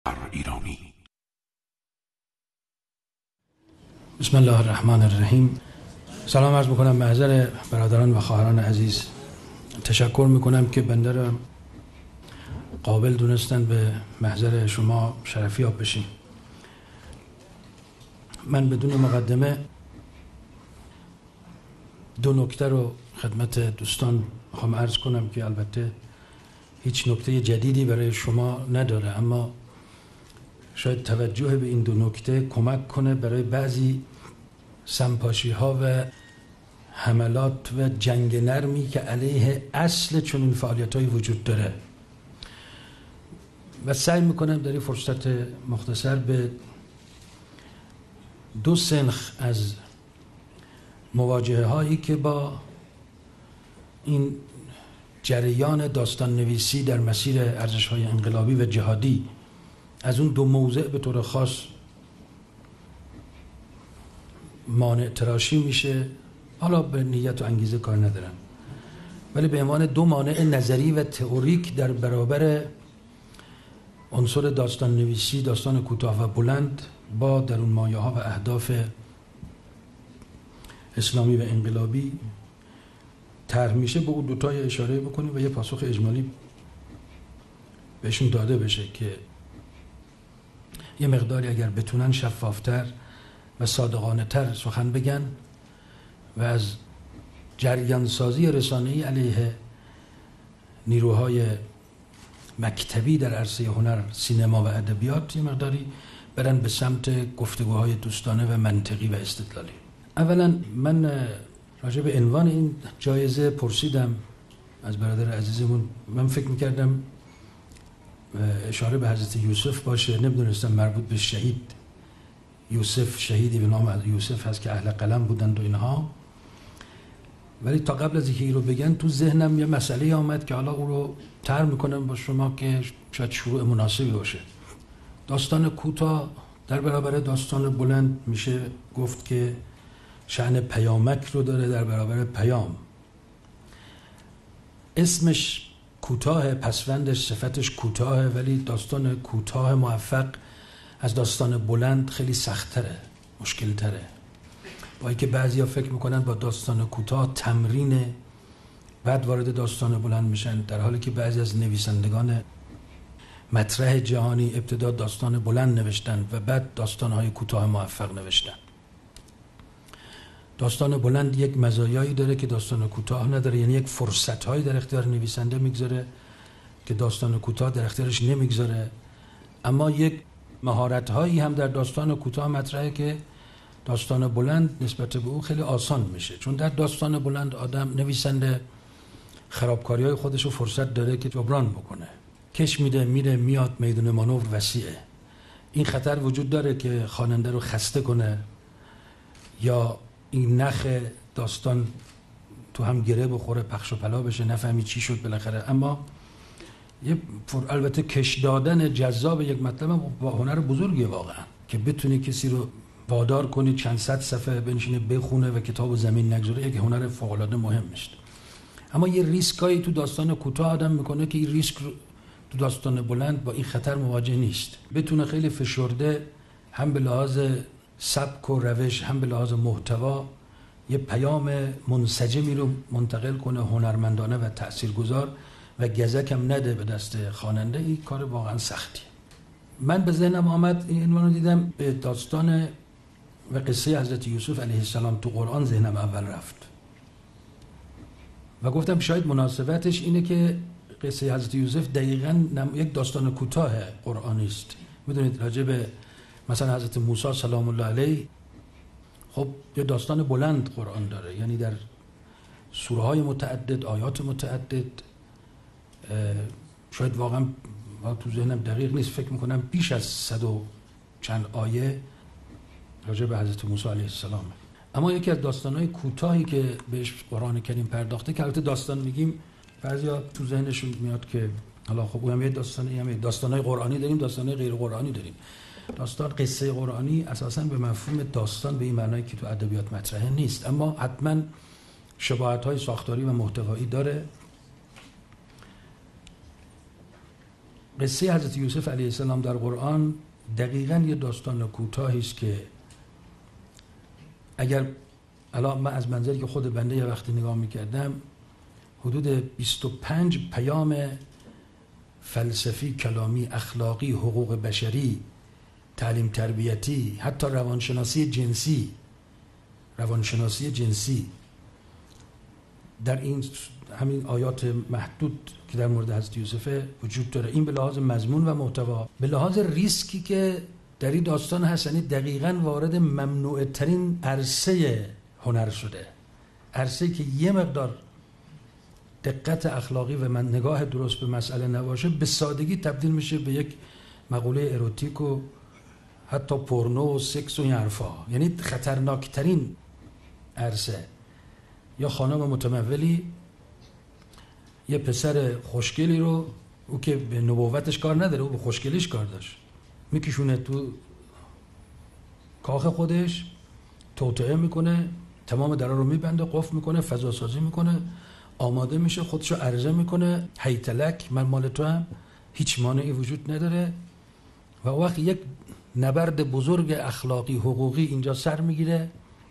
ایرانی. بسم الله الرحمن الرحیم. سلام عرض میکنم محضر برادران و خواهران عزیز. تشکر میکنم که بنده را قابل دونستن به محضر شما شرفیاب بشیم. من بدون مقدمه دو نکته رو خدمت دوستان میخوام عرض کنم که البته هیچ نکته جدیدی برای شما نداره، اما شاید توجه به این دو نکته کمک کنه برای بعضی سمپاشی ها و حملات و جنگ نرمی که علیه اصل چنین فعالیت های وجود داره. و سعی میکنم در این فرصت مختصر به دو سنخ از مواجهه هایی که با این جریان داستان نویسی در مسیر ارزش های انقلابی و جهادی از اون دو موضع به طور خاص مانع تراشی میشه. حالا به نیت و انگیزه کار ندارم، ولی به عنوان دو مانع نظری و تئوریک در برابر عنصر داستان نویسی، داستان کوتاه و بلند با درون مایه ها و اهداف اسلامی و انقلابی طرح میشه، به اون دوتای اشاره بکنیم و یه پاسخ اجمالی بهشون داده بشه که یه مقداری اگر بتونن شفافتر و صادقانه تر سخن بگن و از جریان سازی رسانه‌ای علیه نیروهای مکتبی در عرصه هنر، سینما و ادبیات یه مقداری برن به سمت گفتگوهای دوستانه و منطقی و استدلالی. اولا من راجع به عنوان این جایزه پرسیدم از برادر عزیزمون. من فکر میکردم اشاره به حضرت یوسف باشه، نمیدونستم مربوط به شهید یوسف، شهیدی به نام یوسف هست که اهل قلم بودند و اینها. ولی تا قبل از اینکه این رو بگن تو ذهنم یه مسئله آمد که حالا او رو طرح میکنم با شما که شاید شروع مناسبی باشه. داستان کوتاه در برابر داستان بلند میشه گفت که شأن پیامک رو داره در برابر پیام. اسمش کوتاه، پسوندش صفتش کوتاه، ولی داستان کوتاه موفق از داستان بلند خیلی سخت‌تره، مشکل‌تره. با اینکه بعضیا فکر میکنن با داستان کوتاه تمرینه، بعد وارد داستان بلند میشن، در حالی که بعضی از نویسندگان مطرح جهانی ابتدا داستان بلند نوشتن و بعد داستان‌های کوتاه موفق نوشتن. داستان بلند یک مزایایی داره که داستان کوتاه نداره، یعنی یک فرصت‌هایی در اختیار نویسنده میگذاره که داستان کوتاه در اختیارش نمیگذاره، اما یک مهارت‌هایی هم در داستان کوتاه مطرحه که داستان بلند نسبت به او خیلی آسان میشه، چون در داستان بلند آدم نویسنده خرابکاری‌های خودش رو فرصت داره که جبران بکنه، کش میده میره میاد، میدون مانور وسیعه. این خطر وجود داره که خواننده رو خسته کنه یا این نخ داستان تو هم گره بخوره، پخش و پلا بشه، نفهمی چی شد بالاخره. اما البته کش دادن جذاب یک مطلب با هنر بزرگی واقعا، که بتونی کسی رو وادار کنی چند صد صفحه بنشینه بخونه و کتابو زمین نگذاره، یک هنر فوق العاده مهم میشه. اما یه ریسکایی تو داستان کوتاه آدم میکنه که این ریسک رو تو داستان بلند با این خطر مواجه نیست. بتونه خیلی فشرده هم به لحاظ سبک و روش هم به لحاظ محتوا یه پیام منسجمی رو منتقل کنه، هنرمندانه و تاثیرگذار، و گزک هم نده به دست خواننده. این کار واقعا سختیه. من به ذهنم آمد این عنوان رو دیدم، به داستان و قصه حضرت یوسف علیه السلام تو قرآن ذهنم اول رفت و گفتم شاید مناسبتش اینه که قصه حضرت یوسف دقیقاً یک داستان کوتاه قرآنی است. میدونید راجع به مثلا حضرت موسی سلام الله علیه خب یه داستان بلند قرآن داره، یعنی در سوره های متعدد، آیات متعدد، شاید واقعا تو ذهنم دقیق نیست، فکر میکنم بیش از 100 و چند آیه راجع به حضرت موسی علیه السلام. اما یکی از داستان‌های کوتاهی که بهش قرآن کریم پرداخته، که البته داستان میگیم بعضیا تو ذهنشون میاد که حالا خب هم یه داستانی، هم داستان‌های قرآنی داریم، داستان‌های غیر قرآنی داریم. داستان قصه قرآنی اساساً به مفهوم داستان به این معنایی که تو ادبیات مطرحه نیست، اما حتما شباهت‌های ساختاری و محتوایی داره. قصه حضرت یوسف علیه السلام در قرآن دقیقاً یه داستان کوتاهی است که اگر الان من از منظری که خود بنده یه وقتی نگاه میکردم حدود 25 پیام فلسفی، کلامی، اخلاقی، حقوق بشری، تعلیم تربیتی، حتی روانشناسی جنسی در این همین آیات محدود که در مورد حضرت یوسف وجود داره. این به لحاظ مضمون و محتوا، به لحاظ ریسکی که در این داستان هست، یعنی دقیقاً وارد ممنوع ترین عرصه هنر شده، عرصه‌ای که یه مقدار دقت اخلاقی و من نگاه درست به مسئله نباشه به سادگی تبدیل میشه به یک مقوله اروتیک و حتی پورنو و سکس و این حرفا. یعنی خطرناکترین عرصه. یا خانم متمولی یه پسر خوشگلی رو، او که به نبوتش کار نداره، او به خوشگلیش کار داشت، میکشونه تو کاخ خودش، توطئه میکنه، تمام درا رو میبنده، قفل میکنه، فضا سازی میکنه، آماده میشه، خودشو عرضه میکنه، هیتلک من مال تو هم، هیچ مانعی وجود نداره. و وقت یک نبرد بزرگ اخلاقی حقوقی اینجا سر میگیره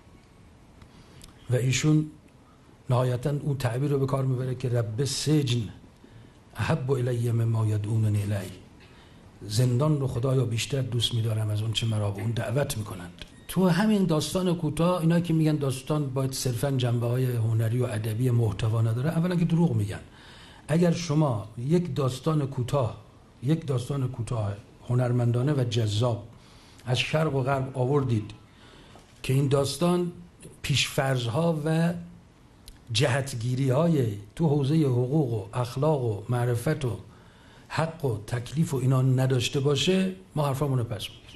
و ایشون نهایتا اون تعبیر رو به کار میبره که رب سجن احب الی مما یدعوننی الیه، زندان رو خدایا بیشتر دوست میدارم از اون چه مرا به اون دعوت میکنند. تو همین داستان کوتاه، اینا که میگن داستان باید صرفا جنبه‌های هنری و ادبی محتوا نداره، اولا که دروغ میگن. اگر شما یک داستان کوتاه هنرمندانه و جذاب از شرق و غرب آوردید که این داستان پیشفرض‌ها و جهتگیری‌های تو حوزه حقوق و اخلاق و معرفت و حق و تکلیف و اینا نداشته باشه، ما حرفامون رو پس میگیریم.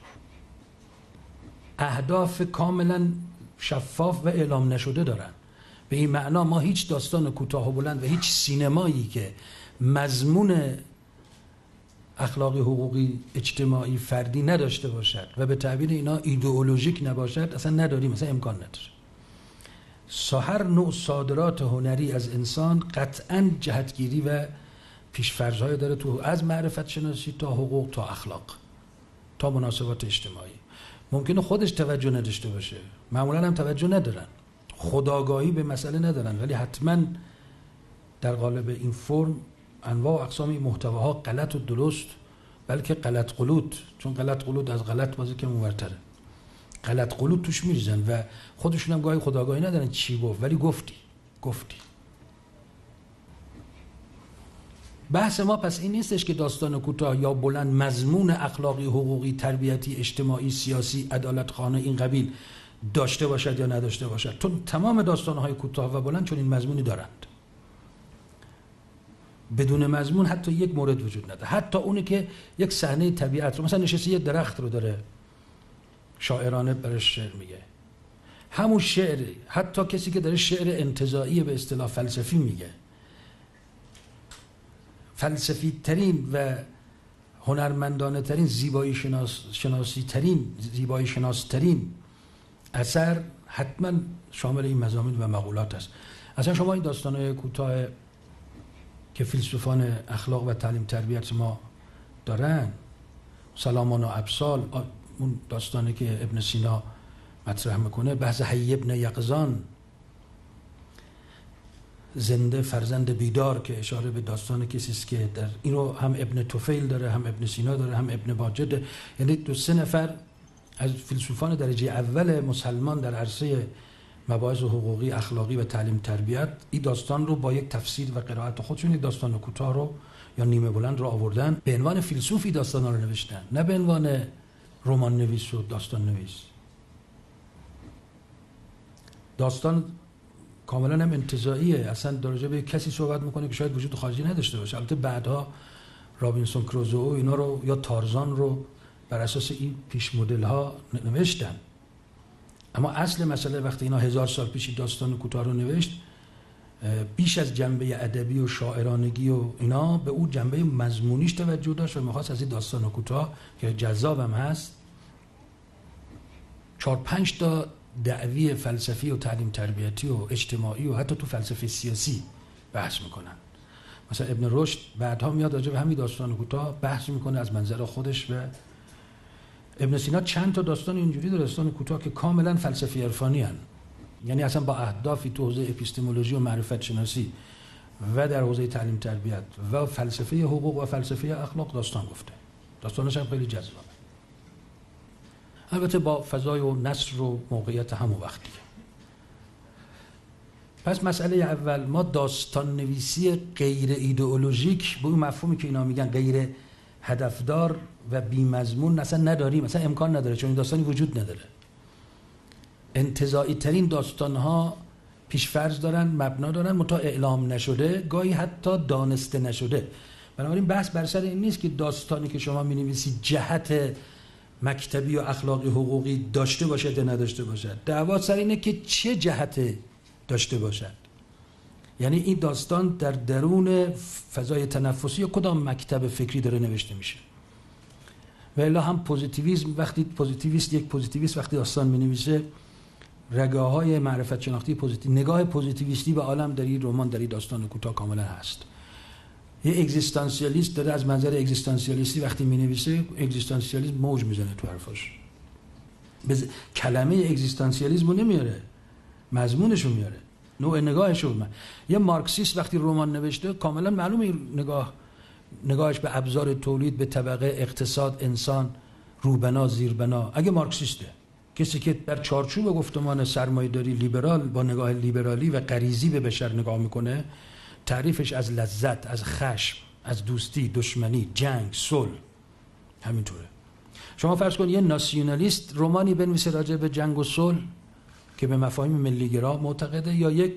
اهداف کاملا شفاف و اعلام نشده دارن. به این معنا ما هیچ داستان کوتاه و بلند و هیچ سینمایی که مضمون اخلاقی، حقوقی، اجتماعی، فردی نداشته باشد و به تعبیر اینا ایدئولوژیک نباشد اصلا نداریم، اصلا امکان نداره. هر نوع صادرات هنری از انسان قطعاً جهتگیری و پیش‌فرض‌های داره، تو از معرفت شناسی تا حقوق تا اخلاق تا مناسبات اجتماعی. ممکنه خودش توجه نداشته باشه، معمولاً هم توجه ندارن، خودآگاهی به مسئله ندارن، ولی حتماً در قالب این فرم انواع و اقسام این محتواها غلط و درست، بلکه غلط غلوط، چون غلط غلوط از غلط بازی که مورتره، غلط غلوط توش میریزن و خودشون هم گاهی خودآگاهی ندارن چی گفت، ولی گفتی. بحث ما پس این نیستش که داستان کوتاه یا بلند مضمون اخلاقی، حقوقی، تربیتی، اجتماعی، سیاسی، عدالت خانه این قبیل داشته باشد یا نداشته باشد. تو تمام داستان‌های کوتاه و بلند چون این مضمونی دارند. بدون مضمون حتی یک مورد وجود نداره. حتی اونی که یک صحنه طبیعت رو مثلا نشسته یه درخت رو داره شاعرانه برش شعر میگه، همون شعر، حتی کسی که داره شعر انتزاعی به اصطلاح فلسفی میگه، فلسفی ترین و هنرمندانه ترین، زیبایی شناس ترین اثر حتما شامل این مضامین و مقولات است. اصلا شما این داستان‌های کوتاه که فیلسوفان اخلاق و تعلیم تربیت ما دارن، سلامان و ابسال، اون داستانی که ابن سینا مطرح میکنه، بحث حی ابن یقظان، زنده فرزند بیدار، که اشاره به داستان کسی است که در این رو هم ابن طفیل داره، هم ابن سینا داره، هم ابن ماجد، یعنی 2-3 نفر از فیلسوفان درجه اول مسلمان در عرصه مباحث حقوقی، اخلاقی و تعلیم تربیت این داستان رو با یک تفسیر و قرائت خودشون یک داستان کوتاه رو یا نیمه بلند رو آوردن، به عنوان فیلسوفی داستان رو نوشتن، نه به عنوان رمان نویس و داستان نویس. داستان کاملا هم انتزاعیه، اصلا درجه به کسی صحبت میکنه که شاید وجود خارجی نداشته باشه. البته بعدها رابینسون کروزو و اینا رو یا تارزان رو بر اساس این پیش مدل ها نوشتن، اما اصل مسئله وقتی اینا 1000 سال پیش داستان کوتاه رو نوشت، بیش از جنبه ادبی و شاعرانگی و اینا به اون جنبه مضمونیش توجه داشت و می‌خواست از این داستان کوتاه که جذابم هست 4-5 تا دعوی فلسفی و تعلیم تربیتی و اجتماعی و حتی تو فلسفه سیاسی بحث میکنن. مثلا ابن رشد بعدها میاد راجع به همین داستان کوتاه بحث میکنه از منظر خودش. و ابن سینا چند تا داستان اینجوری داره، داستان کوتاه که کاملا فلسفی عرفانی هن. یعنی اصلا با اهدافی تو حوزه اپیستمولوژی و معرفت شناسی و در حوزه تعلیم تربیت و فلسفه حقوق و فلسفه اخلاق داستان گفته. داستانش هم خیلی جذابه، البته با فضای و نثر و موقعیت همون وقتی. پس مسئله اول، ما داستان نویسی غیر ایدئولوژیک به اون مفهومی که اینا میگن غیر هدفدار و بی‌مضمون اصلا نداریم، اصلا امکان نداره، چون این داستانی وجود نداره. انتزاعی ترین داستان ها پیش‌فرض دارن، مبنا دارن، منتها اعلام نشده، گاهی حتی دانسته نشده. بنابراین بحث بر سر این نیست که داستانی که شما می‌نویسید جهت مکتبی و اخلاقی حقوقی داشته باشد یا نداشته باشد. دعوا سر اینه که چه جهت داشته باشد. یعنی این داستان در درون فضای تنفسی یا کدام مکتب فکری داره نوشته میشه. و الا هم پوزیتیویسم، وقتی پوزیتیویست وقتی داستان می‌نویسه، رگه‌های معرفت شناختی نگاه پوزیتیویستی به عالم در این رمان، در این داستان کوتاه کاملا هست. یه اگزیستانسیالیست داره از منظر اگزیستانسیالیستی وقتی می‌نویسه، اگزیستانسیالیسم موج میزنه تو حرفاش. کلمه اگزیستانسیالیسم رو نمیاره، مضمونش رو میاره، نوع نگاهش رو. یه مارکسیست وقتی رمان نوشته کاملا معلومه نگاهش به ابزار تولید، به طبقه، اقتصاد، انسان، روبنا، زیربنا. اگه مارکسیسته، کسی که در چارچوب گفتمان سرمایه‌داری لیبرال با نگاه لیبرالی و غریزی به بشر نگاه میکنه، تعریفش از لذت، از خشم، از دوستی، دشمنی، جنگ، صلح همینطوره. شما فرض کن یه ناسیونالیست رمانی بنویسه راجع به جنگ و صلح که به مفاهیم ملی‌گرا معتقده، یا یک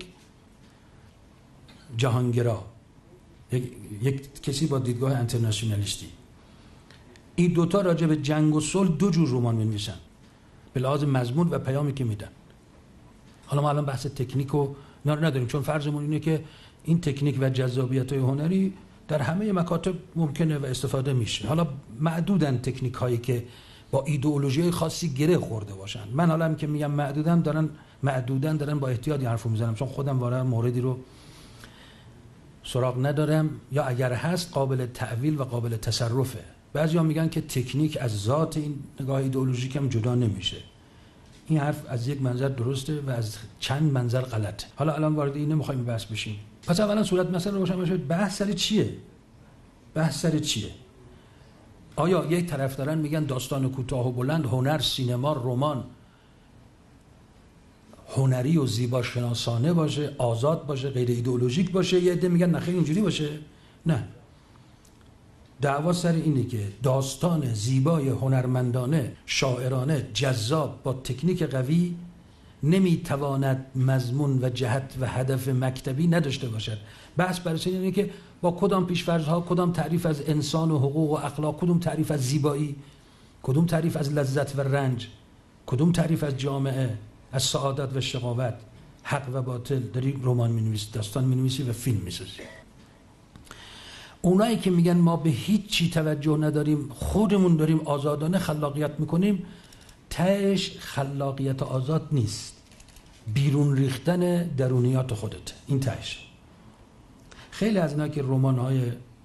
جهانگرا، یک کسی با دیدگاه انترناسیونالیستی، این دوتا راجع به جنگ و صلح دو جور رمان می‌نویسن به لحاظ مضمون و پیامی که میدن. حالا ما الان بحث تکنیک و اینا رو نداریم، چون فرضمون اینه که این تکنیک و جذابیت‌های هنری در همه مکاتب ممکنه و استفاده میشه. حالا معدودن تکنیک هایی که با ایدئولوژی خاصی گره خورده باشن. من حالا هم که میگم معدودن دارن با احتیاط این حرفو میزنم، چون خودم واقعا موردی رو سراغ ندارم، یا اگر هست قابل تعویل و قابل تصرفه. بعضیا میگن که تکنیک از ذات این نگاه ایدئولوژیک هم جدا نمیشه. این حرف از یک منظر درسته و از چند منظر غلطه. حالا الان وارد این نمیخوایم بحث بشیم. پس اولا صورت مسئله رو روشن باشه. بحث سر چیه؟ آیا یک طرف دارن میگن داستان کوتاه و بلند، هنر، سینما، رمان هنری و زیبا شناسانه باشه، آزاد باشه، غیر ایدئولوژیک باشه؟ یه عده میگن نخیر اینجوری باشه. نه، دعوا سر اینه که داستان زیبای، هنرمندانه، شاعرانه، جذاب با تکنیک قوی نمیتواند مضمون و جهت و هدف مکتبی نداشته باشد. بحث برای اینه که با کدام پیش‌فرض‌ها، کدام تعریف از انسان و حقوق و اخلاق، کدام تعریف از زیبایی، کدام تعریف از لذت و رنج، کدام تعریف از جامعه، از سعادت و شقاوت، حق و باطل داری رمان می‌نویسی، داستان می‌نویسی و فیلم می‌سازی. اونایی که میگن ما به هیچ چی توجه نداریم، خودمون داریم آزادانه خلاقیت میکنیم، تهش خلاقیت آزاد نیست، بیرون ریختن درونیات خودت. این تهش. خیلی از اینا که رمان‌های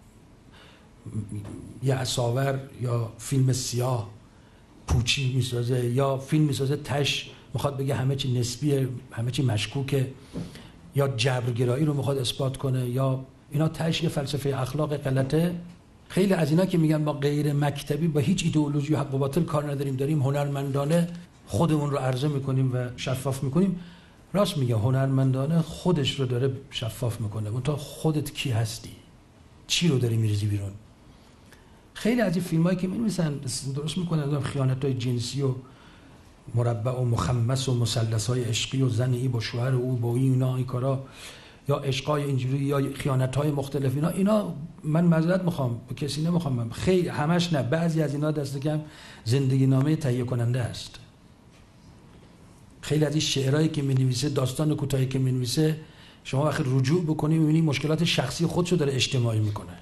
یأس‌آور یا فیلم سیاه پوچی میسازه یا فیلم میسازه، تهش میخواد بگه همه چی نسبیه، همه چی مشکوکه، یا جبرگرایی رو میخواد اثبات کنه، یا اینا تهش یه فلسفه اخلاق غلطه. خیلی از اینا که میگن ما غیر مکتبی با هیچ ایدئولوژی و حق و باطل کار نداریم، داریم هنرمندانه خودمون رو عرضه میکنیم و شفاف میکنیم، راست میگه، هنرمندانه خودش رو داره شفاف میکنه. منتها خودت کی هستی؟ چی رو داری میریزی بیرون؟ خیلی از این فیلمایی که می‌نویسن درست میکنن خیانت‌های جنسی و مربع و مخمس و مثلث‌های عشقی و زن ای با شوهر او با اینا، این کارا، یا عشقای اینجوری یا خیانت‌های مختلف، اینا من معذرت میخوام، به کسی نمیخوام، خیلی همش نه، بعضی از اینا دست کم زندگی نامه تهیه کننده است. خیلی از این شعرهایی که می‌نویسه، داستان کوتاهی که می‌نویسه، شما وقتی رجوع بکنی می‌بینی مشکلات شخصی خودشو داره اجتماعی میکنه،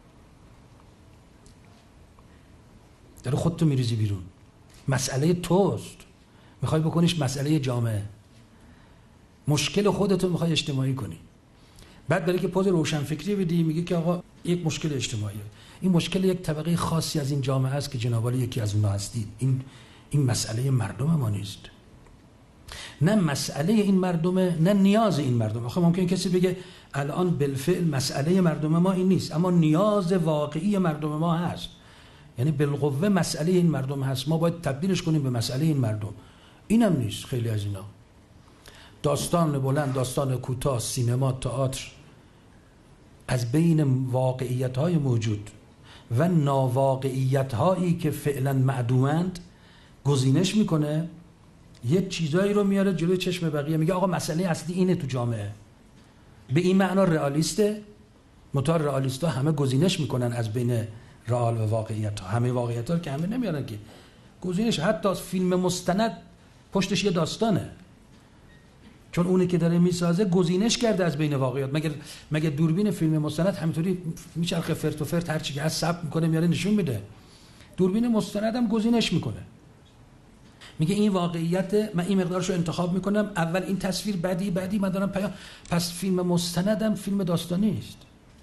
داره خودتو میریزی بیرون. مسئله توست، میخوای بکنیش مسئله جامعه، مشکل خودتو میخوای اجتماعی کنی. بعد برای که پوز روشنفکری بدی میگه که آقا یک مشکل اجتماعیه، این مشکل یک طبقه خاصی از این جامعه است که جناب عالی یکی از اونها هستید. این مسئله مردم ما نیست، نه مسئله این مردمه، نه نیاز این مردم. آخه ممکن کسی بگه الان بالفعل مسئله مردم ما این نیست، اما نیاز واقعی مردم ما هست، یعنی بالقوه مسئله این مردم هست، ما باید تبدیلش کنیم به مسئله این مردم. اینم نیست. خیلی از اینا داستان بلند، داستان کوتاه، سینما، تئاتر از بین واقعیت‌های موجود و ناواقعیت‌هایی که فعلا معدومند گزینش میکنه، یه چیزایی رو میاره جلوی چشم بقیه، میگه آقا مسئله اصلی اینه تو جامعه. به این معنا رئالیسته، متأ رئالیستا همه گزینش میکنن از بین رئال و واقعیت ها. همه واقعیت ها که همه نمیارن که گزینش، حتی فیلم مستند پشتش یه داستانه، چون اونی که داره میسازه گزینش کرده از بین واقعیت. مگه دوربین فیلم مستند همینطوری میچرخه فرت و فرت هر چی که هست ثبت میکنه میاره نشون میده؟ دوربین مستند هم گزینش میکنه، میگه این واقعیت، من این مقدارشو انتخاب میکنم، اول این تصویر، بعدی من دارم پیام. پس فیلم مستندم فیلم داستانی است.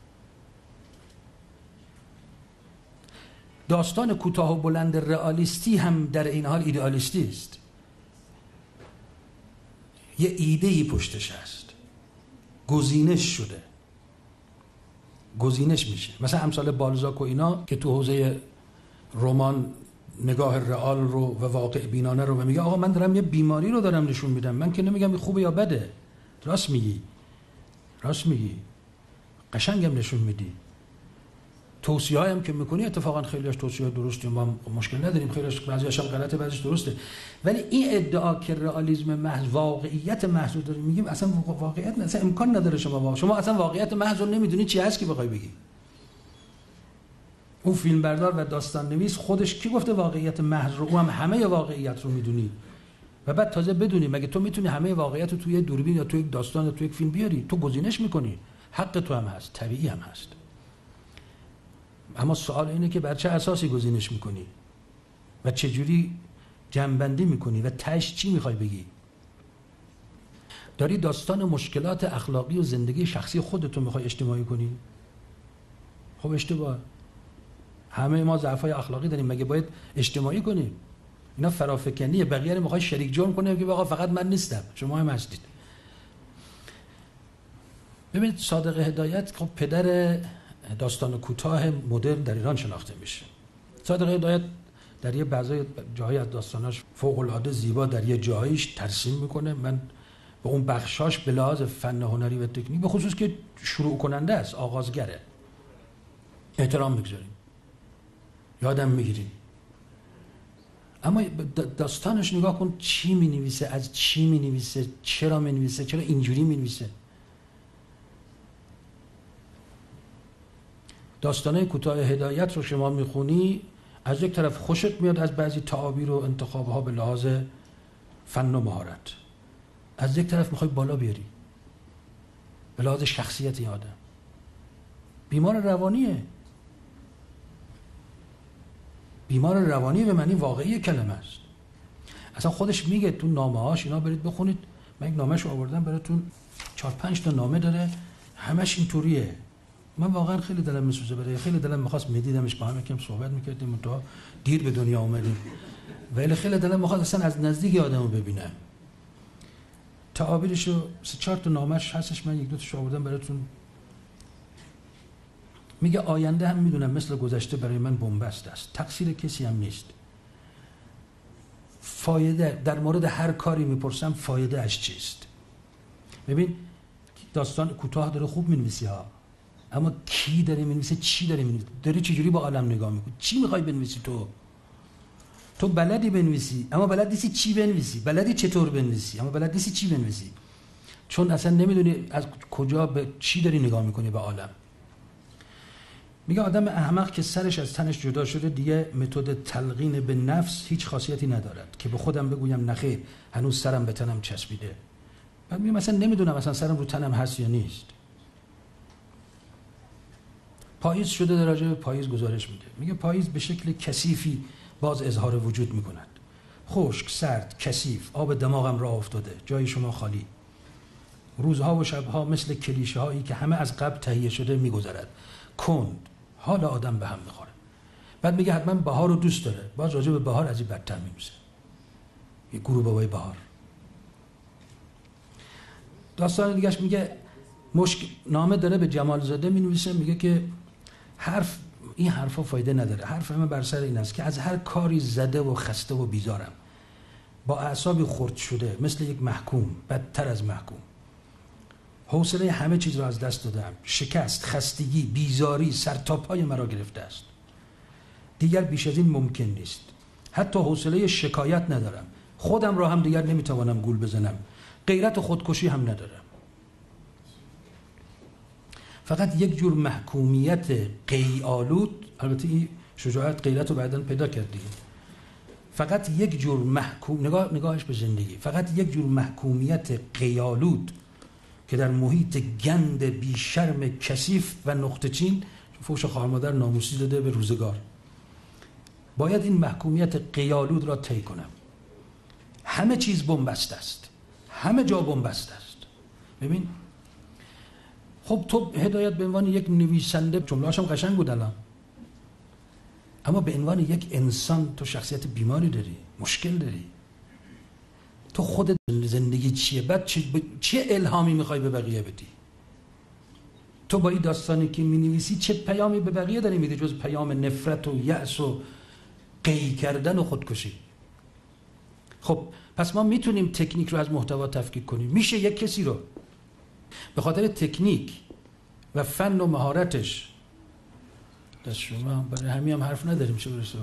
داستان کوتاه و بلند رئالیستی هم در این حال ایدئالیستی است. یه ایده‌ای پشتش هست، گزینش شده، گزینش میشه. مثلا امثال بالزاک و اینا که تو حوزه رمان نگاه رئال رو و واقع بینانه رو، و میگه آقا من دارم یه بیماری رو دارم نشون میدم، من که نمیگم خوبه یا بده. راست میگی، قشنگم نشون میدی. توصیه‌ای هم که میکنی اتفاقا خیلیش توصیه درستی، ما مشکل نداریم، خیلیش بعضیش هم غلطه بعضیش درسته. ولی این ادعا که رئالیسم محض، واقعیت محض رو داریم میگیم، اصلا واقعیت اصلا امکان نداره. شما اصلا واقعیت محض رو نمیدونی چی هست که بخوای بگی. اون فیلم بردار و داستان نویس خودش کی گفته واقعیت محض رو؟ او هم همه واقعیت رو میدونی و بعد تازه بدونی. مگه تو میتونی همه واقعیت رو توی دوربین یا توی یک داستان یا توی یک فیلم بیاری؟ تو گزینش میکنی، حق تو هم هست، طبیعی هم هست. اما سوال اینه که بر چه اساسی گزینش میکنی و چه جوری جمع‌بندی میکنی و تاش چی میخوای بگی؟ داری داستان مشکلات اخلاقی و زندگی شخصی خودتو میخوای اجتماعی کنی؟ خب اشتباه. همه ما ضعف‌های اخلاقی داریم، مگه باید اجتماعی کنیم؟ اینا فرافکنیه. بقیه رو میخوای شریک جرم کنه که آقا فقط من نیستم، شما هم هستید. ببینید صادق هدایت خب پدر داستان کوتاه مدرن در ایران شناخته میشه. صادق هدایت در یه بعضی جاهای از داستاناش فوق‌العاده زیبا، در یه جاییش ترسیم میکنه. من به اون بخشاش به لحاظ فن هنری و تکنیک، به خصوص که شروع کننده است، آغازگره، احترام میگذاریم، یادم میگیریم. اما داستانش نگاه کن چی مینویسه، از چی مینویسه، چرا مینویسه، چرا اینجوری مینویسه. داستانه کوتاه هدایت رو شما میخونی، از یک طرف خوشت میاد از بعضی تعابیر و انتخابها به لحاظ فن و مهارت، از یک طرف میخوای بالا بیاری به لحاظ شخصیت این آدم. بیمار روانیه، بیمار روانی به معنی واقعی کلمه است. اصلا خودش میگه تو نامه‌هاش، اینا برید بخونید، من یک نامه‌شو آوردم براتون، 4-5 تا نامه داره، همش اینطوریه. من واقعا خیلی دلم میسوزه، برای خیلی دلم میخواست میدیدمش، با هم یکم صحبت میکردیم، تا دیر به دنیا اومدیم، ولی خیلی دلم میخواست اصلا از نزدیک آدمو ببینم. تعابیرشو 3-4 تا نامه‌اش هستش، من 1-2 تاشو آوردم براتون. میگه آینده هم میدونم مثل گذشته برای من بنبست است، تقصیر کسی هم نیست. فایده در مورد هر کاری میپرسم فایده اش چیست. ببین داستان کوتاه داره خوب مینویسی ها، اما کی داره مینویسه، چی داره مینویسه، داری چجوری با عالم نگاه میکنی، چی میخوای بنویسی؟ تو بلدی بنویسی اما بلد نیستی چی بنویسی، بلدی چطور بنویسی اما بلد نیستی چی بنویسی، چون اصلا نمیدونی از کجا به چی داری نگاه میکنی به عالم. میگه آدم احمق که سرش از تنش جدا شده دیگه متد تلقین به نفس هیچ خاصیتی ندارد که به خودم بگویم نخیر هنوز سرم به تنم چسبیده. بعد میگه مثلا نمیدونم اصلا سرم رو تنم هست یا نیست. پاییز شده، در راجع به پاییز گزارش میده. میگه پاییز به شکل کثیفی باز اظهار وجود میکند. خشک، سرد، کثیف، آب دماغم راه افتاده، جای شما خالی. روزها و شبها مثل کلیشه هایی که همه از قبل تهیه شده میگذرد، کند، حال آدم به هم میخوره. بعد میگه حتما بهار رو دوست داره، باز راجع به بهار از این بدتر میمیزه. یه گروه بابای بهار. داستان دیگهش میگه نامه داره به جمال زاده مینویسه، میگه که این حرفا فایده نداره، حرف من بر سر این است که از هر کاری زده و خسته و بیزارم، با اعصابی خرد شده مثل یک محکوم، بدتر از محکوم. حوصله همه چیز را از دست دادم، شکست، خستگی، بیزاری سر تا پای مرا گرفته است. دیگر بیش از این ممکن نیست. حتی حوصله شکایت ندارم، خودم را هم دیگر نمیتوانم گول بزنم، غیرت خودکشی هم ندارم. فقط یک جور محکومیت قی‌آلود، البته این شجاعت غیرت رو بعداً پیدا کردی، فقط یک جور نگاهش به زندگی، فقط یک جور محکومیت قی‌آلود که در محیط گند بی شرم کثیف و نقطه چین، فوش خواهرمادر ناموسی داده به روزگار، باید این محکومیت قی‌آلود را طی کنم. همه چیز بنبست است، همه جا بنبست است. ببین خب تو هدایت به عنوان یک نویسنده، جمله‌هاش هم قشنگ بود الان، اما به عنوان یک انسان تو شخصیت بیماری داری، مشکل داری. تو خودت زندگی چیه؟ بعد چه الهامی میخوای به بقیه بدی؟ تو با این داستانی که مینویسی چه پیامی به بقیه داری میدی جز پیام نفرت و یأس و قی کردن و خودکشی؟ خب پس ما میتونیم تکنیک رو از محتوا تفکیک کنیم. میشه یک کسی رو به خاطر تکنیک و فن و مهارتش، دست شما برای همین هم حرف نداریم چه برسه،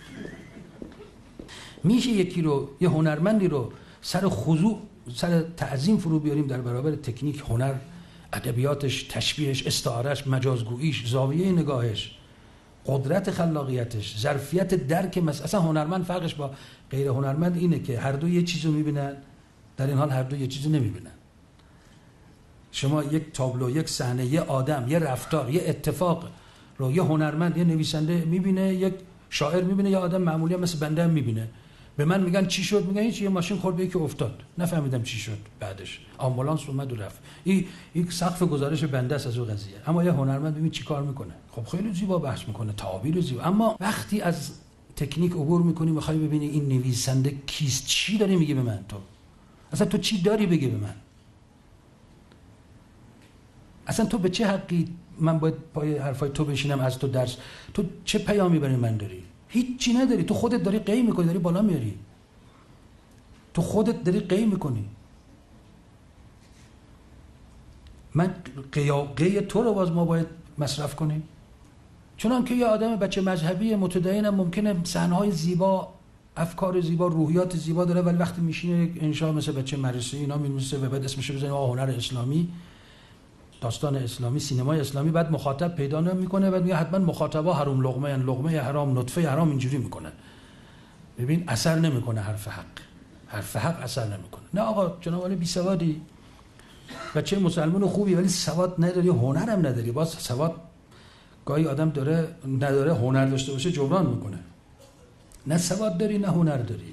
میشه یکی رو، یه هنرمندی رو سر خضوع، سر تعظیم فرو بیاریم در برابر تکنیک، هنر، ادبیاتش، تشبیهش، استعارهش، مجازگوییش، زاویه نگاهش، قدرت خلاقیتش، ظرفیت درک اصلا هنرمند فرقش با غیر هنرمند اینه که هر دو یه چیزو میبینن، در این حال هر دو یه چیزو نمیبینن. شما یک تابلو، یک صحنه، یه آدم، یه رفتار، یه اتفاق رو یه هنرمند، یه نویسنده میبینه، یک شاعر میبینه، یا آدم معمولی هم مثل بنده هم میبینه. به من میگن چی شد؟ میگن هیچ، یه ماشین خورد به یکی افتاد، نفهمیدم چی شد. بعدش آمبولانس اومد و رفت. این سقف گزارش بنده است از اون قضیه. اما یه هنرمند ببین چیکار میکنه. خب خیلی زیبا بحث میکنه، تعابیر زیبا. اما وقتی از تکنیک عبور میکنی، میخوای ببینی این نویسنده کیست، چی داری میگه به من، تو اصلا تو چی داری بگی به من؟ اصلا تو به چه حقی من باید پای حرفای تو بشینم از تو درس؟ تو چه پیامی برای من داری؟ هیچی نداری. تو خودت داری قی میکنی، داری بالا میاری. تو خودت داری قی میکنی. من قی تو رو باز ما باید مصرف کنیم. چون که یه آدم بچه مذهبی متدینم ممکنه صحنه‌های زیبا، افکار زیبا، روحیات زیبا داره، ولی وقتی میشینه انشا مثل بچه مدرسه اینا می‌نویسه و بعد اسمش رو بزنه هنر اسلامی، داستان اسلامی، سینمای اسلامی، بعد مخاطب پیدا نمیکنه، بعد میگه حتما مخاطبا حرام لقمه، یعنی لقمه حرام، نطفه حرام، اینجوری میکنه. ببین اثر نمیکنه حرف حق اثر نمیکنه. نه آقا جناب علی بی سوادی، بچه مسلمان خوبی ولی سواد نداری، هنرم نداری. باز سواد گاهی آدم نداره هنر داشته باشه جبران میکنه. نه سواد داری نه هنر داری.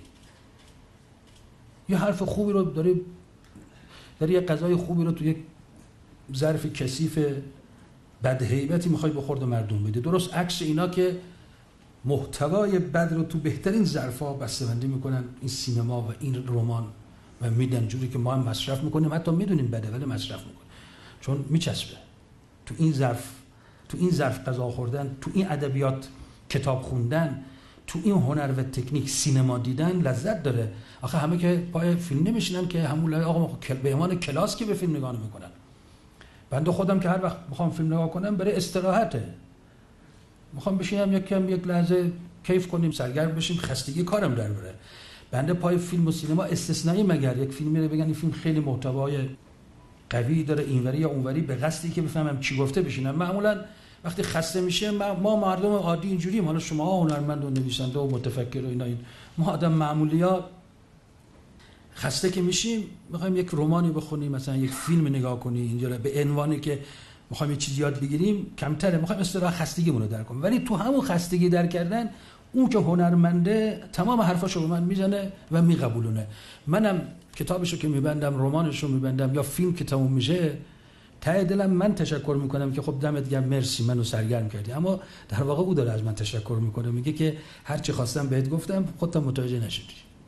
یه حرف خوبی رو داری یه غذای خوبی رو تو یک ظرف کثیف بدهیبتی میخوای بخورد مردم بده. درست عکس اینا که محتوای بد رو تو بهترین ظرفا بسته‌بندی میکنن، این سینما و این رمان، و میدن جوری که ما هم مصرف میکنیم، حتی میدونیم بده ولی مصرف میکنیم چون میچسبه. تو این ظرف غذا خوردن، تو این ادبیات کتاب خوندن، تو این هنر و تکنیک سینما دیدن لذت داره. آخه همه که پای فیلم نمیشینن که همون آقا به عنوان کلاس که به فیلم نگاه نمیکنن. بنده خودم که هر وقت میخوام فیلم نگاه کنم برای استراحته، میخوام بشینم یک لحظه کیف کنیم، سرگرم بشیم، خستگی کارم در بره. بنده پای فیلم و سینما استثنایی مگر یک فیلمی رو بگن این فیلم خیلی محتوای قوی داره اینوری یا اونوری، به قصدی که بفهمم چی گفته بشینم. معمولا وقتی خسته میشه ما مردم عادی اینجوریم. حالا شما هنرمند و نویسنده و متفکر و اینا، ما آدم معمولی‌ها خسته که میشیم میخوایم یک رمانی بخونیم، مثلا یک فیلم نگاه کنیم، اینجا به عنوانی که میخوایم یه چیز یاد بگیریم کمتره، میخوایم استراحت خستگیمون رو در کنیم. ولی تو همون خستگی در کردن اون که هنرمنده تمام حرفاشو به من میزنه و میقبولونه. منم کتابشو که میبندم، رمانشو میبندم یا فیلم که تموم میشه، ته دلم من تشکر میکنم که خب دمت گرم، مرسی منو سرگرم کردی، اما در واقع او داره از من تشکر میکنه، میگه که هر چی خواستم بهت گفتم، خودت متوجه نشدی.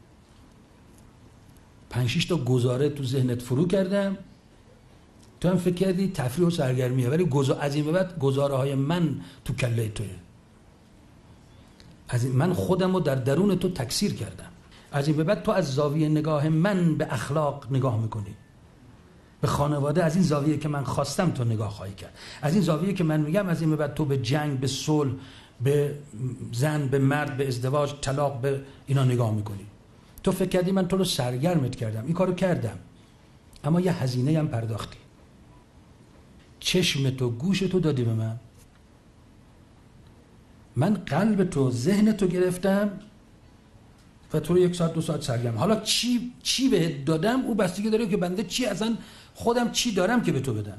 5-6 تا گزاره تو ذهنت فرو کردم، تو هم فکر کردی تفریح و سرگرمیه، ولی از این به بعد گزاره های من تو کله توئه. از این من خودم رو در درون تو تکثیر کردم. از این به بعد تو از زاویه نگاه من به اخلاق نگاه میکنی، به خانواده از این زاویه که من خواستم تو نگاه خواهی کرد، از این زاویه که من میگم از این به بعد تو به جنگ، به صلح، به زن، به مرد، به ازدواج، طلاق، به اینا نگاه میکنی. تو فکر کردی من تو رو سرگرمت کردم، این کارو کردم، اما یه هزینه هم پرداختی. چشم تو، گوش تو دادی به من قلب تو، ذهن تو گرفتم و تو رو 1 ساعت 2 ساعت سرگرم. حالا چی بهت دادم او بستگی داره که بنده چی اصلا خودم چی دارم که به تو بدم.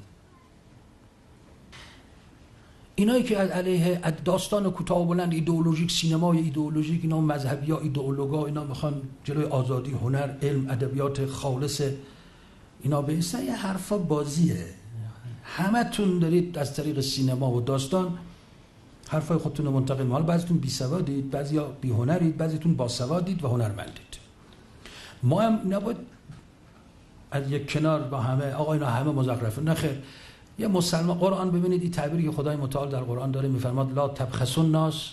اینایی که علیه داستان کوتاه و بلند، ایدئولوژیک، سینمای ایدئولوژیک، اینا مذهبی‌ها، ایدئولوژا، اینا میخوان جلوی آزادی، هنر، علم، ادبیات خالص اینا بیستن، یه حرفا بازیه. همتون دارید از طریق سینما و داستان حرفای خودتون رو منتقل می‌کنید. حالا بعضیتون بی‌سوادید، بعضیا بی‌هنرید، بعضیتون باسوادید و هنرمندید. ما هم نباید از یک کنار با همه آقا اینا همه مزخرفه. نه خیر. یه مسلمان، قرآن ببینید این تعبیری که خدای متعال در قرآن داره میفرماد لا تبخسوا الناس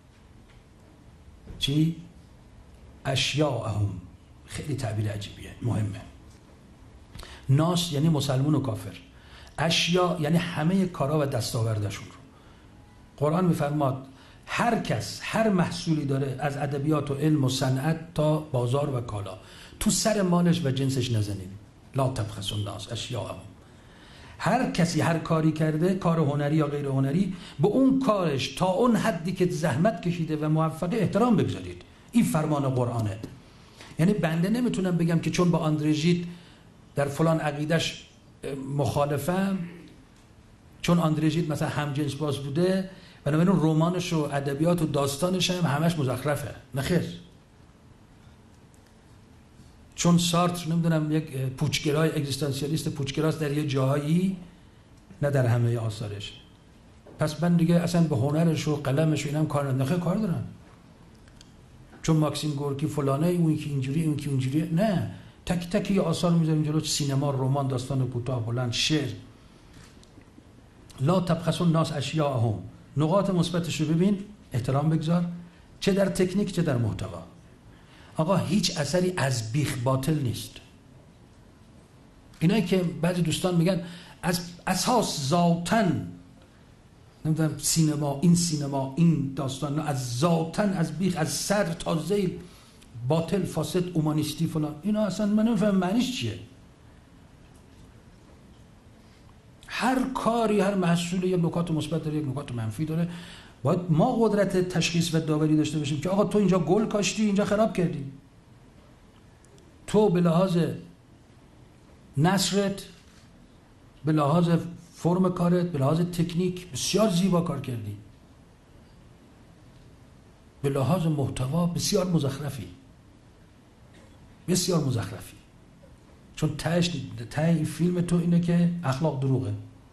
چی؟ اشیاءهم. خیلی تعبیر عجیبیه، مهمه. ناس یعنی مسلمان و کافر، اشیا یعنی همه کارا و دستاوردشون رو. قرآن میفرماد هر کس هر محصولی داره، از ادبیات و علم و صنعت تا بازار و کالا، تو سر مالش و جنسش نزنید. لا تبخسوا الناس اشیاءهم. هر کسی هر کاری کرده، کار هنری یا غیر هنری، به اون کارش تا اون حدی که زحمت کشیده و موفقه احترام بگذارید. این فرمان قرآنه. یعنی بنده نمیتونم بگم که چون با آندره ژید در فلان عقیدش مخالفم، چون آندره ژید مثلا همجنس باز بوده، بنابراین رمانش و ادبیات و داستانش هم همش مزخرفه. نخیر. چون سارتر نمیدونم یک پوچگرای اگزیستانسیالیست پوچگراست در یه جاهایی، نه در همه آثارش، پس من دیگه اصلا به هنرش و قلمش و اینم کار ندارم. نخیر، کار دارم. چون ماکسیم گورکی فلانه، اون که اینجوری، اون که اونجوری، نه، تک تک آثار میذاریم جلو، سینما، رمان، داستان کوتاه بلند، شعر. لا تبخسوا الناس اشیاءهم. نقاط مثبتش رو ببین، احترام بگذار، چه در تکنیک چه در محتوا. آقا هیچ اثری از بیخ باطل نیست. اینایی که بعضی دوستان میگن از اساس ذاتن نمیدونم سینما این داستان، از ذاتن از بیخ، از سر تا ذیل باطل، فاسد، اومانیستی فلان، اینا اصلا من نمیفهم معنیش چیه. هر کاری، هر محصولی یک نکات مثبت داره، یک نکات منفی داره. باید ما قدرت تشخیص و داوری داشته باشیم که آقا تو اینجا گل کاشتی، اینجا خراب کردی. تو به لحاظ نثرت، به لحاظ فرم کارت، به لحاظ تکنیک بسیار زیبا کار کردی، به لحاظ محتوا بسیار مزخرفی، بسیار مزخرفی. چون ته این فیلم تو اینه که اخلاق دروغه،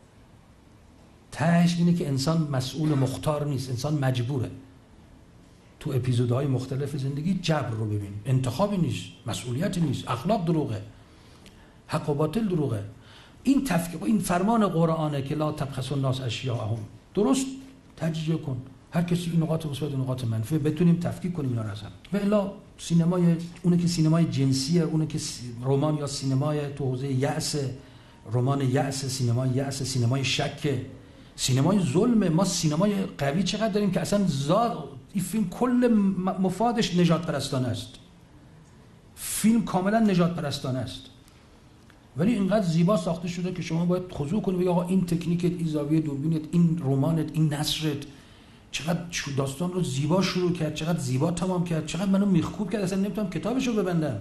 تهش اینه که انسان مسئول مختار نیست، انسان مجبوره. تو اپیزودهای مختلف زندگی جبر رو ببین، انتخابی نیست، مسئولیتی نیست، اخلاق دروغه، حق و باطل دروغه. این فرمان قرآنه که لا تبخسوا الناس اشیاءهم. درست تجزیه کن، هر کسی این نقاط مثبت و نقاط منفی بتونیم تفکیک کنیم اینا رو اصلا. و الا سینمای اونه که سینمای جنسیه، اونه که رمان یا سینمای تو حوزه یأس، رمان یأس، سینمای یأس، سینمای شک، سینمای ظلم. ما سینمای قوی چقدر داریم که اصلا این فیلم کل مفادش نجات پرستانه است. فیلم کاملا نجات پرستانه است، ولی اینقدر زیبا ساخته شده که شما باید خضوع کنید. آقا این تکنیکت، این زاویه دوربینت، این رمانت، این نثرت چقدر داستان رو زیبا شروع کرد، چقدر زیبا تمام کرد، چقدر منو میخکوب کرد، اصلا نمیتونم کتابش رو ببندم.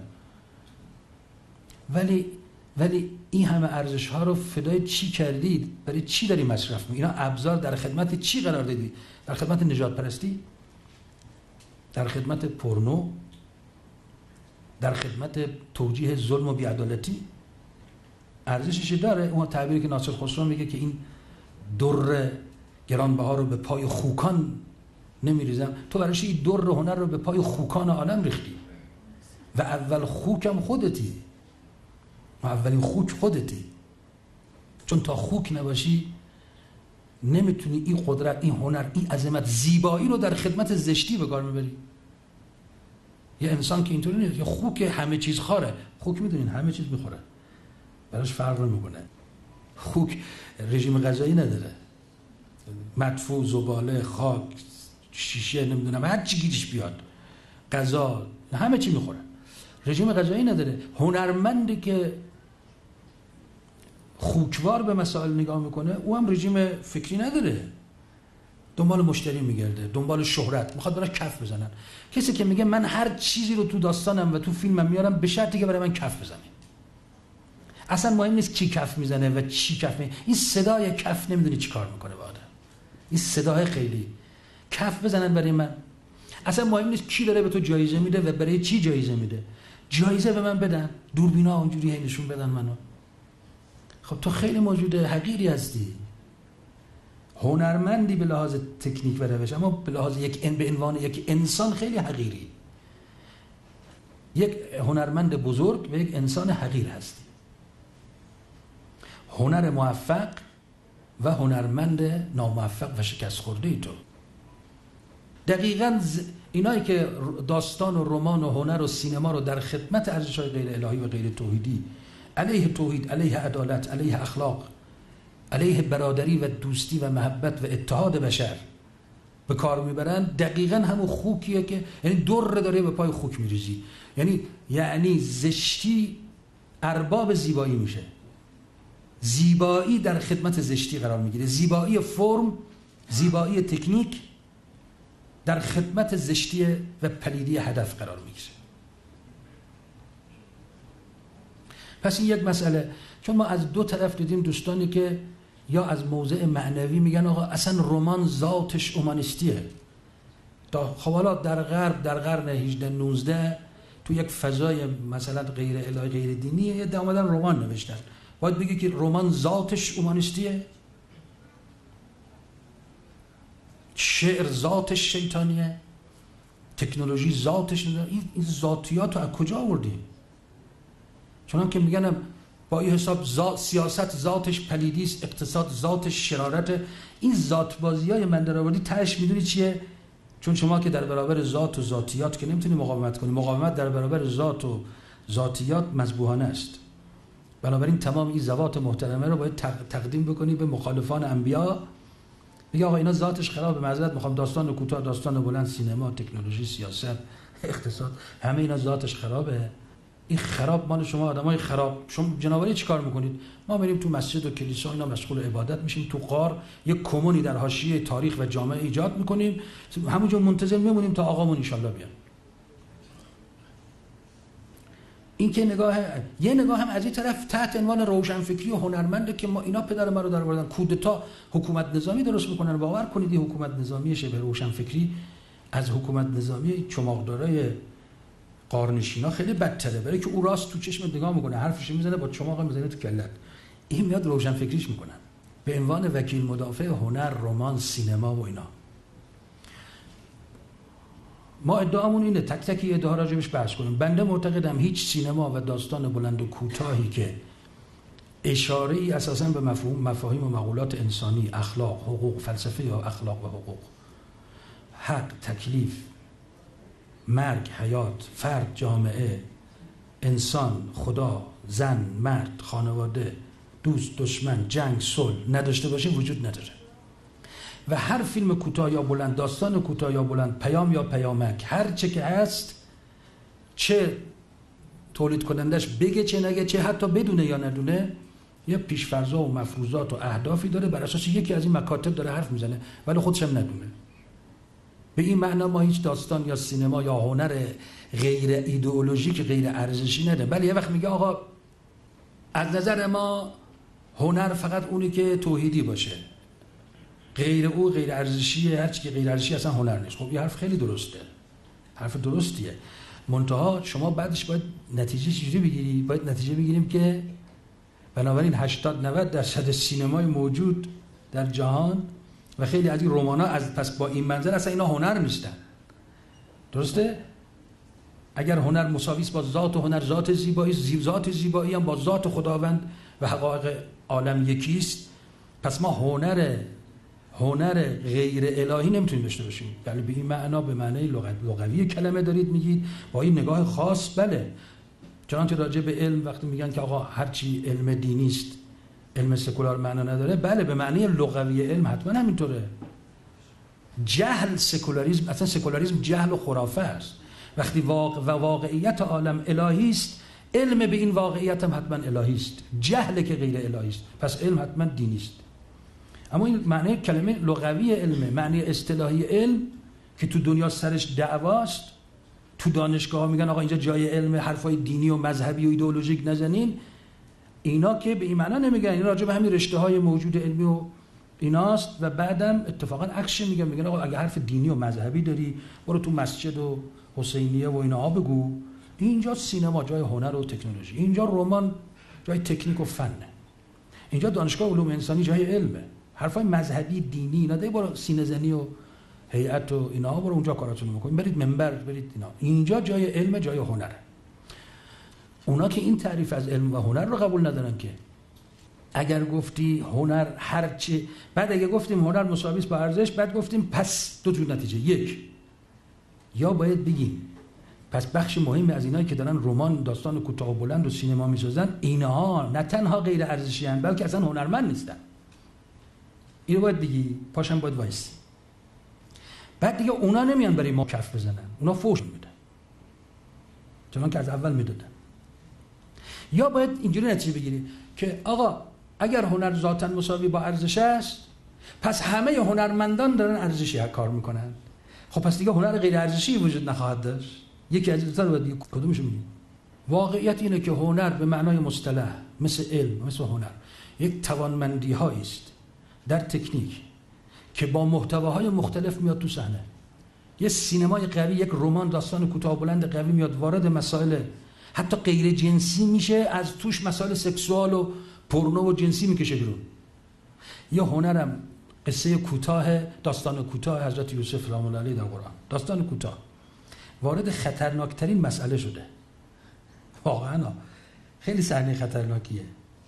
ولی این همه ارزش ها رو فدای چی کردید؟ برای چی داری مصرف می‌کنی؟ اینا ابزار در خدمت چی قرار دادی؟ در خدمت نجات پرستی؟ در خدمت پورنو، در خدمت توجیه ظلم و بی‌عدالتی. ارزشش داره. اون تعبیری که ناصر خسرو میگه که این در گرانبها رو به پای خوکان نمیریزم، تو برایش این در هنر رو به پای خوکان عالم ریختی و اول خوکم خودتی و اولین خوک خودتی، چون تا خوک نباشی نمیتونی این قدرت، این هنر، این عظمت، زیبایی رو در خدمت زشتی به کار میبری. یه انسان که اینطوری نیست، یه خوک همه چیز خاره. خوک میدونین همه چیز میخوره، براش فرق نمیکنه. خوک رژیم غذایی نداره، مدفوع، زباله، خاک، شیشه، نمیدونم هر چی گیرش بیاد، غذا، همه چی میخوره. رژیم غذایی نداره. هنرمندی که خوکوار به مسائل نگاه میکنه، او هم رژیم فکری نداره، دنبال مشتری میگرده، دنبال شهرت، میخواد براش کف بزنن. کسی که میگه من هر چیزی رو تو داستانم و تو فیلمم میارم به شرطی که برای من کف بزنه، اصلا مهم نیست کی کف میزنه و چی کف میزنه. این صدای کف نمیدونی چی کار میکنه با آدم. این صدای خیلی کف بزنن برای من، اصلا مهم نیست کی داره به تو جایزه میده و برای چی جایزه میده. جایزه به من بدن، دوربینا اونجوری نشون بدن منو. خب تو خیلی موجود حقیری هستی، هنرمندی به لحاظ تکنیک و روش، اما به لحاظ به عنوان یک انسان خیلی حقیری. یک هنرمند بزرگ و یک انسان حقیر هستی. هنر موفق و هنرمند ناموفق و شکست خورده ای تو. دقیقاً اینایی که داستان و رمان و هنر و سینما رو در خدمت ارزش‌های غیر الهی و غیر توحیدی، علیه توحید، علیه عدالت، علیه اخلاق، علیه برادری و دوستی و محبت و اتحاد بشر به کار میبرن، دقیقاً همون خوکیه که یعنی در داره به پای خوک میریزی. یعنی زشتی ارباب زیبایی میشه، زیبایی در خدمت زشتی قرار میگیره، زیبایی فرم، زیبایی تکنیک در خدمت زشتی و پلیدی هدف قرار میگیره. پس این یک مسئله. چون ما از دو طرف دیدیم دوستانی که یا از موضع معنوی میگن آقا اصلا رمان ذاتش اومانیستیه. خب حالا در غرب، در قرن 18 19 تو یک فضای مثلا غیر الهی، غیر دینی، یه اومدن رمان نوشتن، باید بگی که رمان ذاتش اومانیستیه، شعر ذاتش شیطانیه، تکنولوژی ذاتش این ذاتیات رو از کجا آوردیم؟ چون که میگنم با این حساب سیاست ذاتش پلیدی است، اقتصاد ذاتش شرارت. این ذات بازیای من در آوردی تهش میدونی چیه؟ چون شما که در برابر ذات و ذاتیات که نمیتونی مقاومت کنی، مقاومت در برابر ذات و ذاتیات مذبوحانه است. بنابراین تمام این ذوات محترمه رو باید تقدیم بکنی به مخالفان انبیا. میگه آقا اینا ذاتش خرابه، معذرت میخوام، داستان کوتاه، داستان بلند، سینما، تکنولوژی، سیاست، اقتصاد، همه اینا ذاتش خرابه. این خراب مال شما آدمای خراب. شما جنابالی چیکار میکنید؟ ما میریم تو مسجد و کلیسا اینا مشغول عبادت میشیم، تو غار یک کمونی در حاشیه تاریخ و جامعه ایجاد میکنیم، همونجا منتظر میمونیم تا آقامون ان شاءالله بیان. این که یه نگاه هم از این طرف تحت عنوان روشنفکری و هنرمنده که ما اینا پدر ما رو در آوردن کودتا حکومت نظامی درست میکنن. باور کنید این حکومت نظامی شبه روشنفکری از حکومت نظامی چماقدارای قارنشینا خیلی بدتره، برای که او راست تو چشمت نگاه میکنه، حرفش میزنه، با چماق میزنه تو کلت. این میاد روشنفکریش میکنن به عنوان وکیل مدافع هنر، رمان، سینما و اینا. ما ادعامون اینه، تک تک ادعا راجبش بحث کنیم. بنده معتقدم هیچ سینما و داستان بلند و کوتاهی که اشاره‌ای اساساً به مفاهیم و مقولات انسانی، اخلاق، حقوق، فلسفه یا اخلاق و حقوق، حق، تکلیف، مرگ، حیات، فرد، جامعه، انسان، خدا، زن، مرد، خانواده، دوست، دشمن، جنگ، صلح نداشته باشه وجود نداره. و هر فیلم کوتاه یا بلند، داستان کوتاه یا بلند، پیام یا پیامک، هر چه که هست، چه تولید کنندش بگه چه نگه، چه حتی بدونه یا ندونه، یه پیش‌فرض‌ها و مفروضات و اهدافی داره، بر اساس یکی از این مکاتب داره حرف میزنه ولی خودش هم ندونه. به این معنا ما هیچ داستان یا سینما یا هنر غیر ایدئولوژیک، غیر ارزشی نداره. ولی یه وقت میگه آقا از نظر ما هنر فقط اونی که توحیدی باشه، غیر او غیر ارزشیه، هر چی که غیر ارزشی اصلا هنر نیست. خب این حرف خیلی درسته، حرف درستیه. منتها شما بعدش باید نتیجه چجوری بگیری؟ باید نتیجه بگیریم که بنابراین 80-90% سینمای موجود در جهان و خیلی از این رمان‌ها از پس با این منظر اصلا اینا هنر نیستن. درسته؟ اگر هنر مساوی است با ذات و هنر ذات زیبایی، ذات زیبایی هم با ذات خداوند و حقایق عالم یکیست، پس ما هنر غیر الهی نمیتونیم داشته باشیم. یعنی به این معنا، به معنای لغوی کلمه دارید میگید، با این نگاه خاص بله. چنانچه راجع به علم وقتی میگن که آقا هرچی علم دینی است علم سکولار معنا نداره، بله به معنی لغوی علم حتما همینطوره. جهل سکولاریسم، اصلا سکولاریسم جهل و خرافه است. وقتی واقعیت عالم الهی است، علم به این واقعیت هم حتما الهی است. جهل که غیر الهی است، پس علم حتما دینی است. اما این معنی کلمه لغوی علمه. معنی اصطلاحی علم که تو دنیا سرش دعواست، تو دانشگاه ها میگن آقا اینجا جای علم، حرفای دینی و مذهبی و ایدئولوژیک نزنین، اینا که به این معنا نمیگن، این راجع به همین رشته های موجود علمی و ایناست. و بعدم اتفاقا عکسش میگن آقا اگه حرف دینی و مذهبی داری برو تو مسجد و حسینیه و اینها بگو. اینجا سینما جای هنر و تکنولوژی، اینجا رمان جای تکنیک و فنه، اینجا دانشگاه علوم انسانی جای علمه. حرفای مذهبی دینی اینا دیگه برو سینه زنی و هیئت و اینها برو اونجا کاراتون رو بکنید، برید منبر، برید اینا. اینجا جای علم، جای هنره. اونا که این تعریف از علم و هنر رو قبول ندارن که اگر گفتی هنر هرچی، بعد اگه گفتیم هنر مساوی است با ارزش، بعد گفتیم پس دو جور نتیجه. یک، یا باید بگیم پس بخش مهمی از اینایی که دارن رمان، داستان کوتاه و بلند و سینما میسازن، اینها نه تنها غیر ارزشی ان بلکه اصلا هنرمند نیستن. اینو باید بگی، پاشم باید وایسی. بعد دیگه اونا نمیان برای ما کف بزنن، اونا فوش میدن چون که از اول میدادن. یا باید اینجوری نتیجه بگیری که آقا اگر هنر ذاتاً مساوی با ارزش است، پس همه هنرمندان دارن ارزشی کار میکنن. خب پس دیگه هنر غیر ارزشی وجود نخواهد داشت. یکی از این باید کدومشو میگی؟ واقعیت اینه که هنر به معنای مصطلح مثل علم، مثل هنر، یک توانمندی هایی است در تکنیک که با محتواهای مختلف میاد تو صحنه. یه سینمای قوی، یک رمان، داستان کوتاه بلند قوی میاد وارد مسائل حتی غیر جنسی میشه، از توش مسائل سکسوال و پورنو و جنسی میکشه بیرون. یا هنرم قصه کوتاه، داستان کوتاه حضرت یوسف سلام الله علیه در قرآن، داستان کوتاه وارد خطرناکترین مسئله شده. واقعا خیلی صحنه خطرناکیه.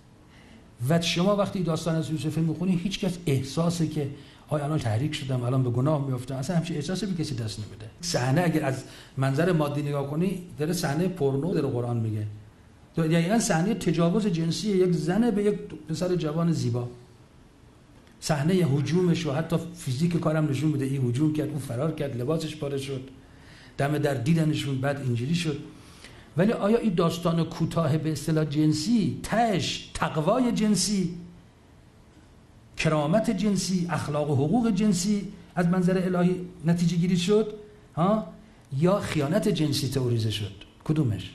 و شما وقتی داستان از یوسف میخونی، هیچ کس احساسه که الان تحریک شدم، الان به گناه میافتم، اصلا همچین احساسی به کسی دست نمیده. صحنه اگر از منظر مادی نگاه کنی، داره صحنه پورنو در قرآن میگه. یعنی صحنه تجاوز جنسی یک زن به یک پسر جوان زیبا. صحنه هجومش و حتی فیزیک کارم نشون میده، این هجوم کرد، اون فرار کرد، لباسش پاره شد، دم در دیدنشون، بعد اینجوری شد. ولی آیا این داستان کوتاه به اصطلاح جنسی، تش تقوای جنسی، کرامت جنسی، اخلاق و حقوق جنسی از منظر الهی نتیجه گیری شد یا خیانت جنسی تئوریزه شد؟ کدومش؟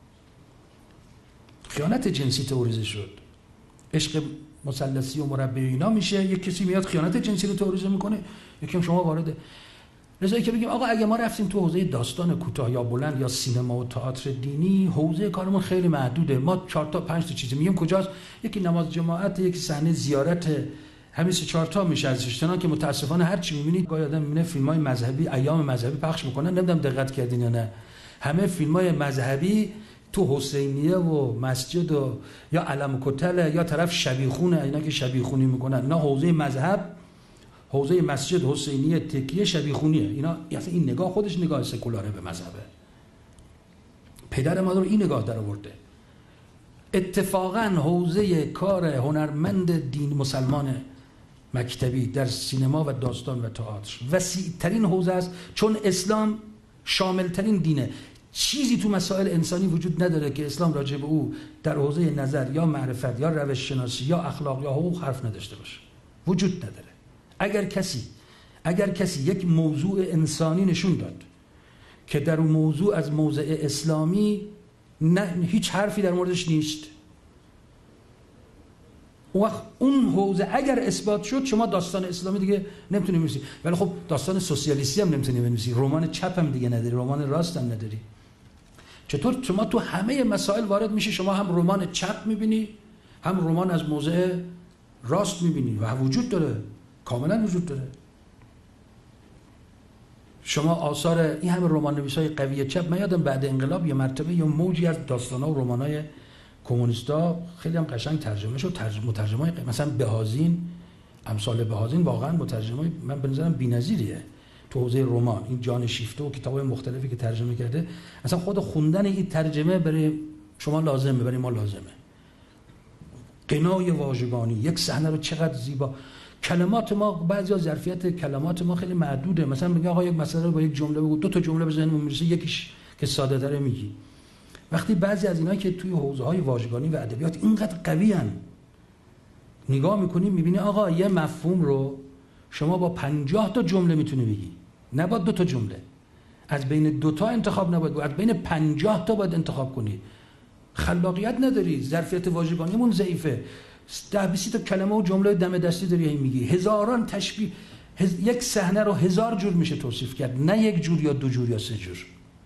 خیانت جنسی تئوریزه شد. عشق مثلثی و مربع اینا میشه، یک کسی میاد خیانت جنسی رو تئوریزه میکنه، یکم شما وارد لذایی که بگیم آقا اگه ما رفتیم تو حوزه داستان کوتاه یا بلند یا سینما و تئاتر دینی، حوزه کارمون خیلی محدوده. ما 4 تا 5 تا چیز میگیم. کجاست؟ یکی نماز جماعت، یکی صحنه زیارت، همین 3-4 تا میشه ازش. چنان که متاسفانه هر چی میبینید، گاهی آدم میبینه فیلمای مذهبی، ایام مذهبی پخش میکنن، نمیدونم دقت کردین یا نه، همه فیلمای مذهبی تو حسینیه و مسجد و یا علم کتل یا طرف شبیخونه، اینا که شبیخونی میکنن، اینا حوزه مذهب، حوزه مسجد، حسینیه، تکیه، شبیخونیه. اینا اصلا این نگاه خودش نگاه سکولاره به مذهبه. پدر ما رو این نگاه در آورده. اتفاقا حوزه کار هنرمند دین مسلمان مکتبی در سینما و داستان و تئاتر وسیع ترین حوزه است، چون اسلام شامل ترین دینه. چیزی تو مسائل انسانی وجود نداره که اسلام راجع به او در حوزه نظر یا معرفت یا روش شناسی یا اخلاق یا حقوق حرف نداشته باشه. وجود نداره. اگر کسی یک موضوع انسانی نشون داد که در اون موضوع از موضع اسلامی نه هیچ حرفی در موردش نیست، اون حوزه اگر اثبات شد شما داستان اسلامی دیگه نمیتونی بنویسی. ولی خب داستان سوسیالیستی هم نمیتونی بنویسی، رمان چپ هم دیگه نداری، رمان راست هم نداری. چطور شما تو همه مسائل وارد میشی؟ شما هم رمان چپ میبینی هم رمان از موضع راست میبینی و وجود داره، کاملا وجود داره. شما آثار این همه رمان نویسای قوی چپ، من یادم بعد انقلاب یه مرتبه یه موجی از داستانا و رمانای کمونیستا خیلی هم قشنگ ترجمه شد، مترجمای مثلا بهازین، امثال بهازین واقعا مترجمای من به نظرم بی‌نظیریه تو حوزه رمان. این جان شیفته و کتابای مختلفی که ترجمه کرده، اصلا خود خوندن این ترجمه برای شما لازمه، برای ما لازمه. قنای واژگانی، یک صحنه رو چقدر زیبا. کلمات ما، بعضیا ظرفیت کلمات ما خیلی محدوده. مثلا میگه آقا یک مسئله رو با یک جمله بگو، دو تا جمله به ذهنمون میرسه، یکیش که ساده تره میگی. وقتی بعضی از اینا که توی حوزه‌های واژگانی و ادبیات اینقدر قویان، نگاه میکنی میبینی آقا یه مفهوم رو شما با 50 تا جمله میتونی بگی، نه با 2 تا جمله. از بین 2 تا انتخاب نباید، از بین 50 تا باید انتخاب کنی. خلاقیت نداری، ظرفیت واژگانیمون ضعیفه. 10-20 تا کلمه و جمله دم دستی داری میگی، هزاران تشبیه. یک صحنه رو 1000 جور میشه توصیف کرد، نه یک جور یا 2 جور یا 3 جور.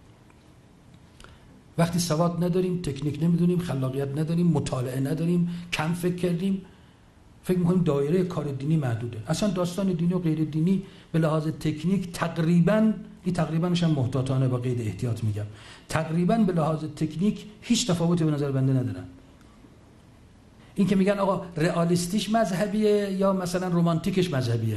وقتی سواد نداریم، تکنیک نمیدونیم، خلاقیت نداریم، مطالعه نداریم، کم فکر کردیم، فکر می‌کنیم دایره کار دینی محدوده. اصلا داستان دینی و غیر دینی به لحاظ تکنیک تقریباًش هم محتاطانه با قید احتیاط میگم، تقریباً به لحاظ تکنیک هیچ تفاوتی به نظر بنده ندارن. این که میگن آقا رئالیستیش مذهبیه یا مثلا رمانتیکش مذهبیه،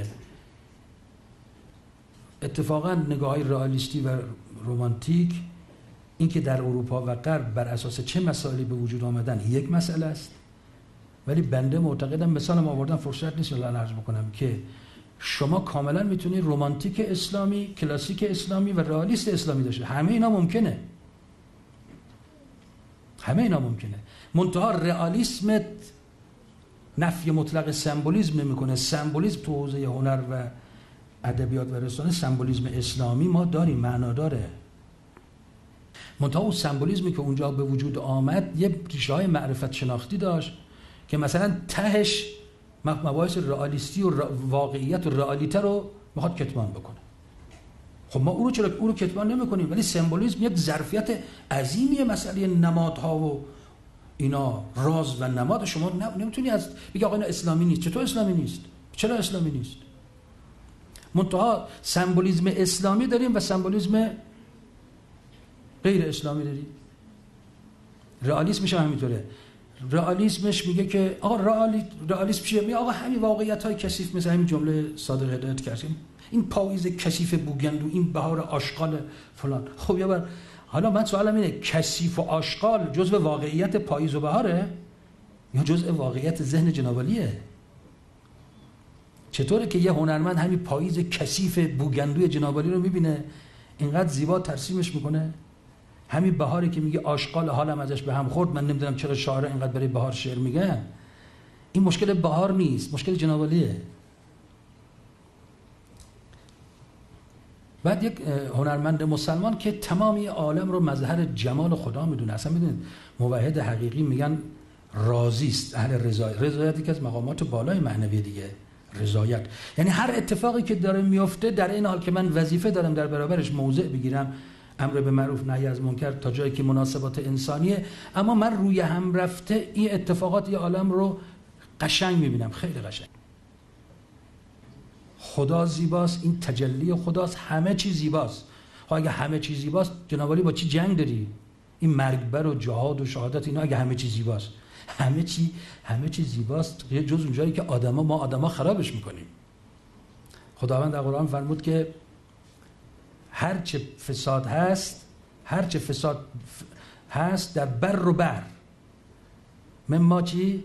اتفاقاً نگاه‌های رئالیستی و رمانتیک، این که در اروپا و غرب بر اساس چه مسائلی به وجود آمدن یک مسئله است. ولی بنده معتقدم، مثالم آوردم فرصت نیست الان عرض بکنم، که شما کاملا میتونی رمانتیک اسلامی، کلاسیک اسلامی و رئالیست اسلامی داشته. همه اینا ممکنه. منتها رئالیسم نفی مطلق سمبولیسم نمیکنه. سمبولیسم تو حوزه هنر و ادبیات و رسانه، سمبولیسم اسلامی ما داریم، معنا داره. منتها اون سمبولیسمی که اونجا به وجود آمد یه ریشه‌های معرفت شناختی داشت که مثلا تهش مباحث رئالیستی و واقعیت و رئالیته رو میخواد کتمان بکنه. خب ما او رو کتمان نمیکنیم، ولی سمبولیسم یک ظرفیت عظیمیه. مسئله نمادها و اینا، راز و نماد، شما نمیتونی از بگی آقا اینا اسلامی نیست. چطور اسلامی نیست؟ چرا اسلامی نیست؟ منتها سمبولیسم اسلامی داریم و سمبولیسم غیر اسلامی داریم. رئالیسمش هم همینطوره. رئالیسمش میگه که آقا رئالیسم چیه؟ میگه آقا همین واقعیت‌های کثیف، مثل همین جمله صادق هدایت کردیم، این پاییز کثیف بوگندو، این بهار آشغال فلان. خب یا بر حالا من سوالم اینه، کثیف و آشغال جزء واقعیت پاییز و بهاره یا جزء واقعیت ذهن جناب عالیه؟ چطوره که یه هنرمند همین پاییز کثیف بوگندوی جناب عالی رو میبینه اینقدر زیبا ترسیمش میکنه؟ همین بهاری که میگه آشغال حالم ازش به هم خورد، من نمیدونم چرا شاعر اینقدر برای بهار شعر میگن. این مشکل بهار نیست، مشکل جناب عالیه. بعد یک هنرمند مسلمان که تمامی عالم رو مظهر جمال خدا میدونه، اصلا میدونید موحد حقیقی میگن راضی است، اهل رضایت. رضایتی که از مقامات بالای معنوی دیگه، رضایت یعنی هر اتفاقی که داره میفته در این حال که من وظیفه دارم در برابرش موضع بگیرم، امر به معروف نهی از منکر تا جایی که مناسبات انسانیه، اما من روی هم رفته این اتفاقات یه عالم رو قشنگ میبینم، خیلی قشنگ. خدا زیباست، این تجلی خداست، همه چیز زیباست. خب اگه همه چیز زیباست جناب عالی با چی جنگ داری؟ این مرگبر و جهاد و شهادت اینا اگه همه چیز زیباست، همه چیز زیباست، یه جز اونجایی که ما آدما خرابش میکنیم. خداوند در قرآن فرمود که هرچه فساد هست در بر و بحر، مما چی؟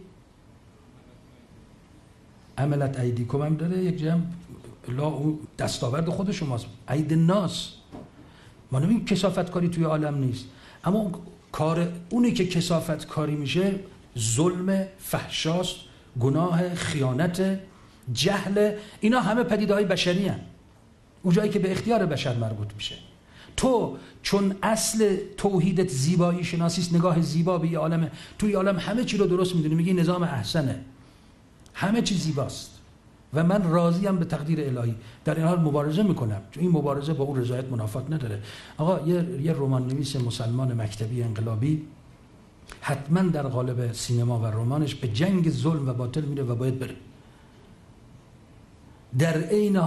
عملت ایدیکم هم داره یک جمع، دستاورد خود شماست، اید الناس. ما نمیگیم کثافت کاری توی عالم نیست، اما اونی که کثافت کاری میشه ظلم، فحشاست، گناه، خیانت، جهل، اینا همه پدیده‌های بشری هستند. اون جایی که به اختیار بشر مربوط میشه. تو چون اصل توحیدت زیبایی شناسیست، نگاه زیبا به عالم، توی عالم همه چی رو درست میدونی، میگی نظام احسنه، همه چیز زیباست و من راضیم به تقدیر الهی. در این حال مبارزه میکنم، چون این مبارزه با اون رضایت منافات نداره. آقا یه رمان نویس مسلمان مکتبی انقلابی حتما در قالب سینما و رمانش به جنگ ظلم و باطل میره و باید بره. در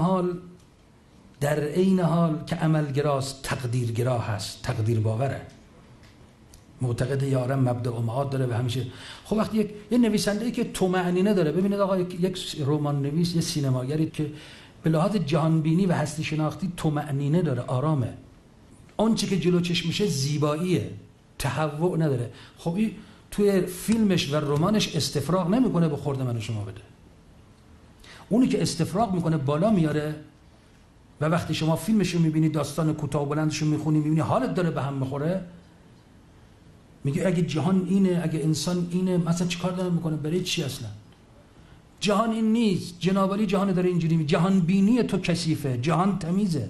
عین حال که عملگراست تقدیرگرا هست، تقدیر باوره، معتقد یارم مبدأ و معاد داره و همیشه. خب وقتی یه نویسنده‌ای که طمأنینه داره، ببینید آقا یک رمان نویس، یه سینماگری که به لحاظ جهانبینی و هستی شناختی طمأنینه داره، آرامه، اون چی که جلو چشمشه زیباییه، تهوع نداره، خب این توی فیلمش و رمانش استفراغ نمیکنه به خورد من و شما بده. اونی که استفراغ میکنه بالا میاره و وقتی شما فیلمشو میبینی، داستان کوتاه و بلندشو میخونی، میبینی حالت داره به هم میخوره، میگه اگه جهان اینه، اگه انسان اینه، مثلا چیکار داره میکنه؟ برای چی اصلا؟ جهان این نیست، جنابالی جهان داره اینجوری می، جهان بینی تو کثیفه، جهان تمیزه،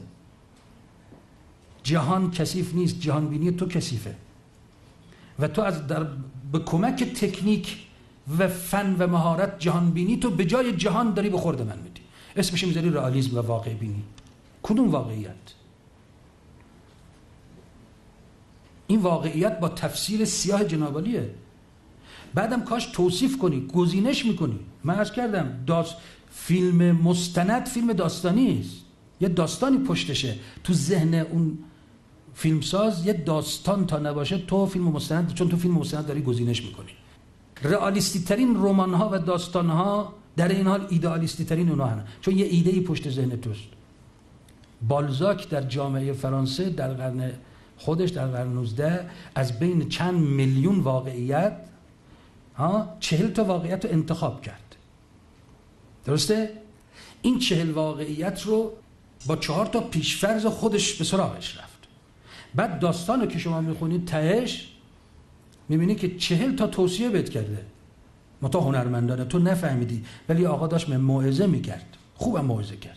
جهان کثیف نیست، جهان بینی تو کثیفه و تو به کمک تکنیک و فن و مهارت جهان بینی تو به جای جهان داری به خورد من میدی. اسمش میذاری رئالیسم و واقع بینی. کدوم واقعیت؟ این واقعیت با تفسیر سیاه جنابالیه. بعدم کاش توصیف کنی، گزینش میکنی. من عرض کردم فیلم مستند فیلم داستانی است، یه داستانی پشتشه، تو ذهن اون فیلمساز یه داستان تا نباشه تو فیلم مستند، چون تو فیلم مستند داری گزینش میکنی. رئالیستی ترین رمان ها و داستان ها در این حال ایدئالیستی ترین اونها هستند، چون یه ایده ای پشت ذهن توست. بالزاک در جامعه فرانسه در قرن خودش، در قرن 19، از بین چند میلیون واقعیت 40 تا واقعیت رو انتخاب کرد. درسته؟ این 40 واقعیت رو با 4 تا پیشفرض خودش به سراغش رفت. بعد داستان رو که شما میخونید تهش میبینی که 40 تا توصیه بهت کرده. متا هنرمندانه تو نفهمیدی، ولی آقا داشت موعظه میکرد، خوبم موعظه کرد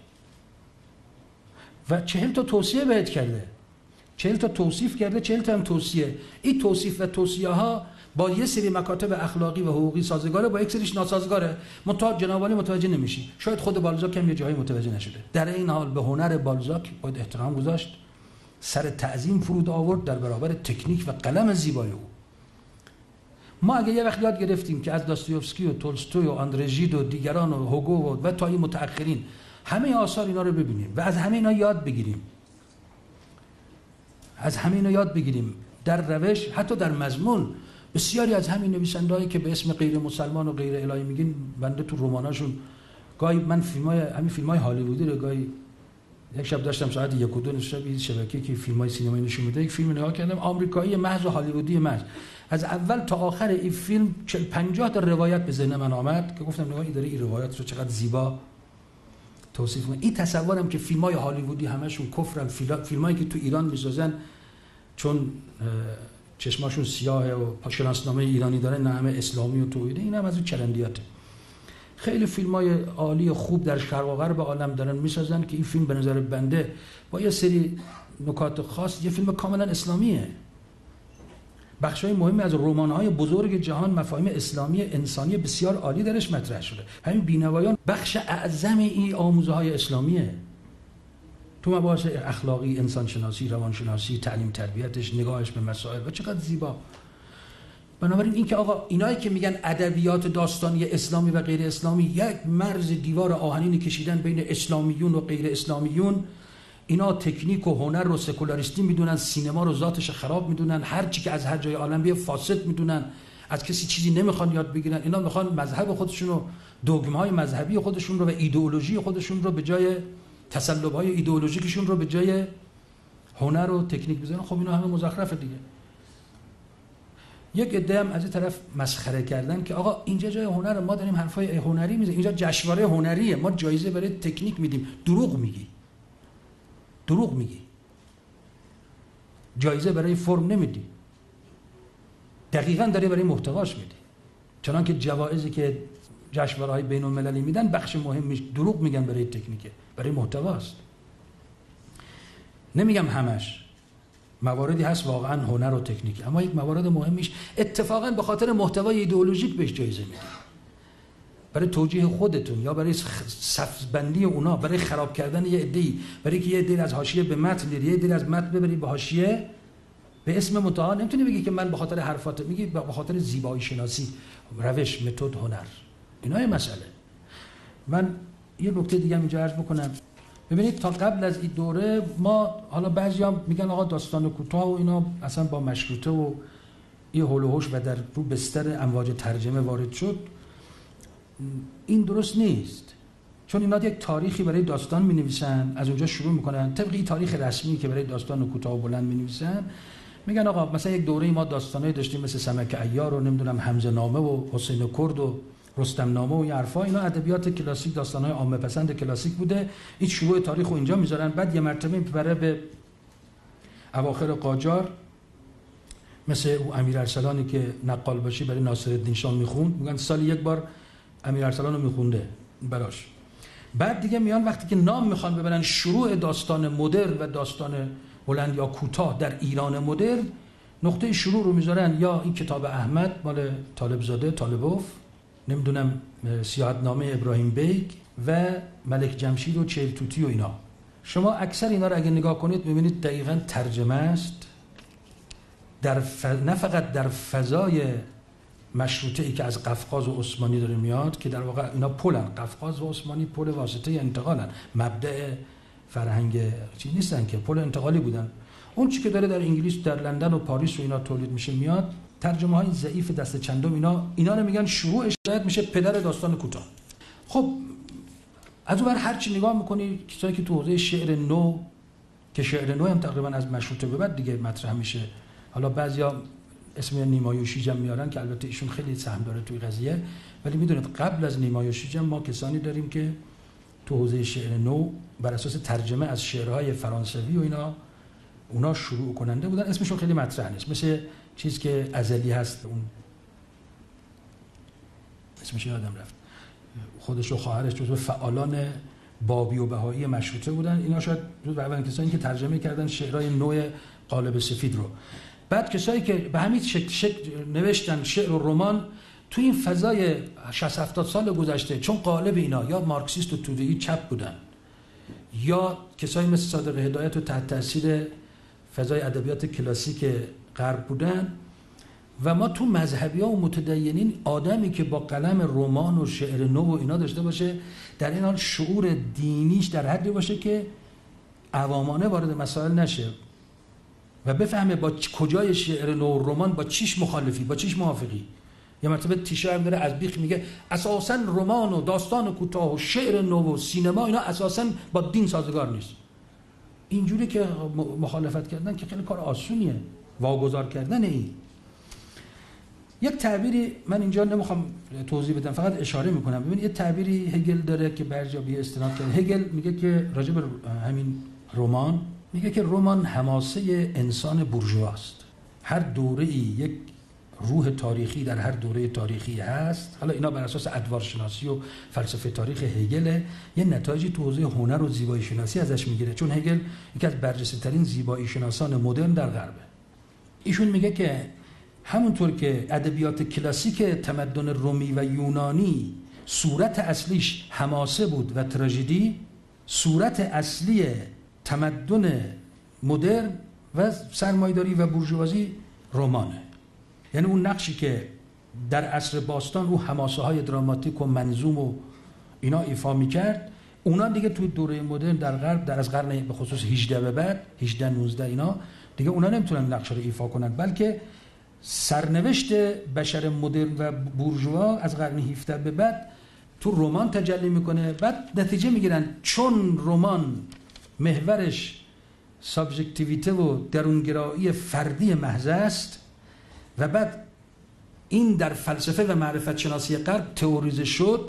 و 40 تا توصیه بهت کرده، 40 تا توصیف کرده، 40 تا هم توصیه. این توصیف و توصیه ها با یه سری مکاتب اخلاقی و حقوقی سازگاره، با یک سریش ناسازگاره. جنابالی متوجه نمیشی. شاید خود بالزاک هم یه جایی متوجه نشده. در این حال به هنر بالزاک باید احترام گذاشت، سر تعظیم فرود آورد در برابر تکنیک و قلم زیبای او. ما اگه یه وقت یاد گرفتیم که از داستایوفسکی و تولستوی و آندره ژید و دیگران و هوگو و تا این متأخرین همه آثار اینا رو ببینیم و از همه اینا یاد بگیریم، از همه اینا یاد بگیریم در روش، حتی در مضمون. بسیاری از همین نویسندهایی که به اسم غیر مسلمان و غیر الهی میگین، بنده تو رماناشون گاهی من همین فیلمای هالیوودی رو گاهی، یک شب داشتم ساعت 1 و 2 شب شبکه که فیلمای سینمایی نشون میده، یک فیلم نگاه کردم آمریکایی محض و هالیوودی محض. از اول تا آخر این فیلم 50 تا روایت به ذهن من آمد که گفتم نگاه این داره این روایت رو چقدر زیبا توصیف می‌کنه. این تصورم که فیلمای هالیوودی همشون کفرن، فیلمایی که تو ایران میسازن چون چشماشون سیاهه و شناسنامه ایرانی داره، نه همه اسلامی و توحیده، این هم از اون چرندیاته. خیلی فیلمای عالی خوب در شرق و غرب عالم دارن میسازن که این فیلم به نظر بنده با یه سری نکات خاص یه فیلم کاملا اسلامیه. بخشای مهمی از رمان‌های بزرگ جهان مفاهیم اسلامی انسانی بسیار عالی درش مطرح شده. همین بینوایان بخش اعظم این آموزه‌های اسلامیه. تو مباحث اخلاقی، انسانشناسی، روانشناسی، تعلیم تربیتش، نگاهش به مسائل و چقدر زیبا. بنابراین این که آقا اینایی که میگن ادبیات داستانی اسلامی و غیر اسلامی یک مرز دیوار آهنینی کشیدن بین اسلامیون و غیر اسلامیون، اینا تکنیک و هنر رو سکولاریستی میدونن، سینما رو ذاتش خراب میدونن، هر چی که از هر جای عالم بیه فاسد میدونن، از کسی چیزی نمیخوان یاد بگیرن. اینا میخوان مذهب خودشون رو، دogmaهای مذهبی خودشون رو و ایدئولوژی خودشون رو به جای تسلب‌های ایدئولوژیکشون رو به جای هنر و تکنیک بزنن. خب اینا همه مزخرفه دیگه. یک عده هم از این طرف مسخره کردن که آقا اینجا جای هنر، ما داریم حرفای هنری میزنیم، اینجا جشنواره هنریه، ما جایزه برای تکنیک میدیم. دروغ میگی، جایزه برای فرم نمیدی، دقیقاً داری برای محتواش میدی. چنانکه جوایزی که جشنواره‌های بین‌المللی میدن بخش مهمش دروغ میگن برای تکنیکه، برای محتواست. نمیگم همش، مواردی هست واقعا هنر و تکنیک، اما یک موارد مهمیش اتفاقا به خاطر محتوای ایدئولوژیک بهش جایزه میدن. برای توجیه خودتون یا برای صف‌بندی اونا، برای خراب کردن یه عده‌ای، برای که یه عده از حاشیه به متن بیاری، یه عده از متن ببری به حاشیه به اسم مدعا. نمیتونی بگی که من به خاطر حرفات، میگی به خاطر زیبایی شناسی، روش، متد، هنر. اینا یه مسئله. من یه نکته دیگه اینجا عرض بکنم. ببینید تا قبل از این دوره ما، حالا بعضیا میگن آقا داستان کوتاه و اینا اصلا با مشروطه و این هول و هوش و در رو بستر امواج ترجمه وارد شد. این درست نیست، چون اینا یک تاریخی برای داستان می‌نویسن، از اونجا شروع میکنن طبق این تاریخ رسمی که برای داستان کوتاه و بلند می‌نویسن. میگن آقا مثلا یک دوره ما داستانایی داشتیم مثل سمک عیار و نمیدونم حمزه نامه و حسین کرد و رستم نامه و این حرفا، اینا ادبیات کلاسیک، داستان‌های عامه پسند کلاسیک بوده. این شروع تاریخو اینجا میذارن. بعد یه مرتبه میبره به اواخر قاجار، مثل او امیرارسلانی که نقال باشی برای ناصرالدین شاه میخوند، میگن سال یک بار امیرارسلان رو میخونده براش. بعد دیگه میان وقتی که نام میخوان ببرن شروع داستان مدرن و داستان بلند یا کوتاه در ایران مدرن، نقطه شروع رو میذارن یا این کتاب احمد مال طالبزاده طالبوف، نمیدونم سیاحتنامه ابراهیم بیگ و ملک جمشید و چهلتوتی و اینا. شما اکثر اینا رو اگه نگاه کنید میبینید دقیقاً ترجمه است، نه فقط در فضای مشروطه ای که از قفقاز و عثمانی داره میاد، که در واقع اینا پلن، قفقاز و عثمانی پل واسطه انتقالن، مبدأ فرهنگ چی نیستن که، پل انتقالی بودن. اون چی که داره در انگلیس، در لندن و پاریس و اینا تولید میشه میاد، ترجمه های ضعیف دست چندم اینا رو میگن شروعش شاید میشه پدر داستان کوتاه. خب از اون ور هر چی نگاه میکنی کسایی که تو حوزه شعر نو، که شعر نو هم تقریبا از مشروطه به بعد دیگه مطرح میشه، حالا بعضیا اسم نیمای شیجم میارن که البته ایشون خیلی سهم داره توی قضیه، ولی میدونید قبل از نیمای شیجم ما کسانی داریم که تو حوزه شعر نو بر اساس ترجمه از شعرهای فرانسوی و اینا اونا شروع کننده بودن. اسمشون خیلی مطرح نیست، مثل چیز که ازلی هست، اون اسمش یادم رفت، خودش و خواهرش جزو فعالان بابی و بهایی مشروطه بودن. اینا شاید جزو اولین کسانی که ترجمه کردن شعرهای نو قالب سفید رو. بعد کسایی که به همین شکل نوشتن شعر و رمان تو این فضای 60-70 سال گذشته، چون قالب اینا یا مارکسیست و توده‌ای چپ بودن، یا کسایی مثل صادق هدایت و تحت تاثیر فضای ادبیات کلاسیک غرب بودن، و ما تو مذهبی‌ها و متدینین آدمی که با قلم رمان و شعر نو و اینا داشته باشه، در این حال شعور دینیش در حدی باشه که عوامانه وارد مسائل نشه و بفهمه با کجای شعر نو و رمان با چیش مخالفی، با چیش موافقی. یه مرتبه تیشه هم داره از بیخ میگه اساساً رمان و داستان کوتاه و شعر نو و سینما اینا اساساً با دین سازگار نیست. اینجوری که مخالفت کردن که خیلی کار آسونیه، واگذار کردن. این یک تعبیری من اینجا نمیخوام توضیح بدم، فقط اشاره میکنم. ببین یه تعبیری هگل داره که برجا به استناد کرده. هگل میگه که راجع به همین رمان، میگه که رمان حماسه انسان بورژواست. هر دوره‌ای یک روح تاریخی در هر دوره تاریخی هست. حالا اینا بر اساس ادوارشناسی و فلسفه تاریخ هگل یه نتایجی تو حوزه هنر و زیبایی شناسی ازش میگیره، چون هگل یکی از برجسته‌ترین زیبایی شناسان مدرن در غربه. ایشون میگه که همونطور که ادبیات کلاسیک تمدن رومی و یونانی صورت اصلیش حماسه بود و تراژدی، صورت اصلی تمدن مدرن و سرمایه‌داری و بورژوازی رمانه. یعنی اون نقشی که در عصر باستان او حماسه‌های دراماتیک و منظوم و اینا ایفا می‌کرد، اونا دیگه توی دوره مدرن در غرب، در از قرن به خصوص 18 به بعد، 18 19 اینا دیگه اونا نمیتونن نقش رو ایفا کنن، بلکه سرنوشت بشر مدرن و بورژوا از قرن 17 به بعد تو رمان تجلی میکنه. بعد نتیجه میگیرن چون رمان محورش سابژکتیویته و درونگرایی فردی محض است و بعد این در فلسفه و معرفت شناسی غرب تئوریزه شد.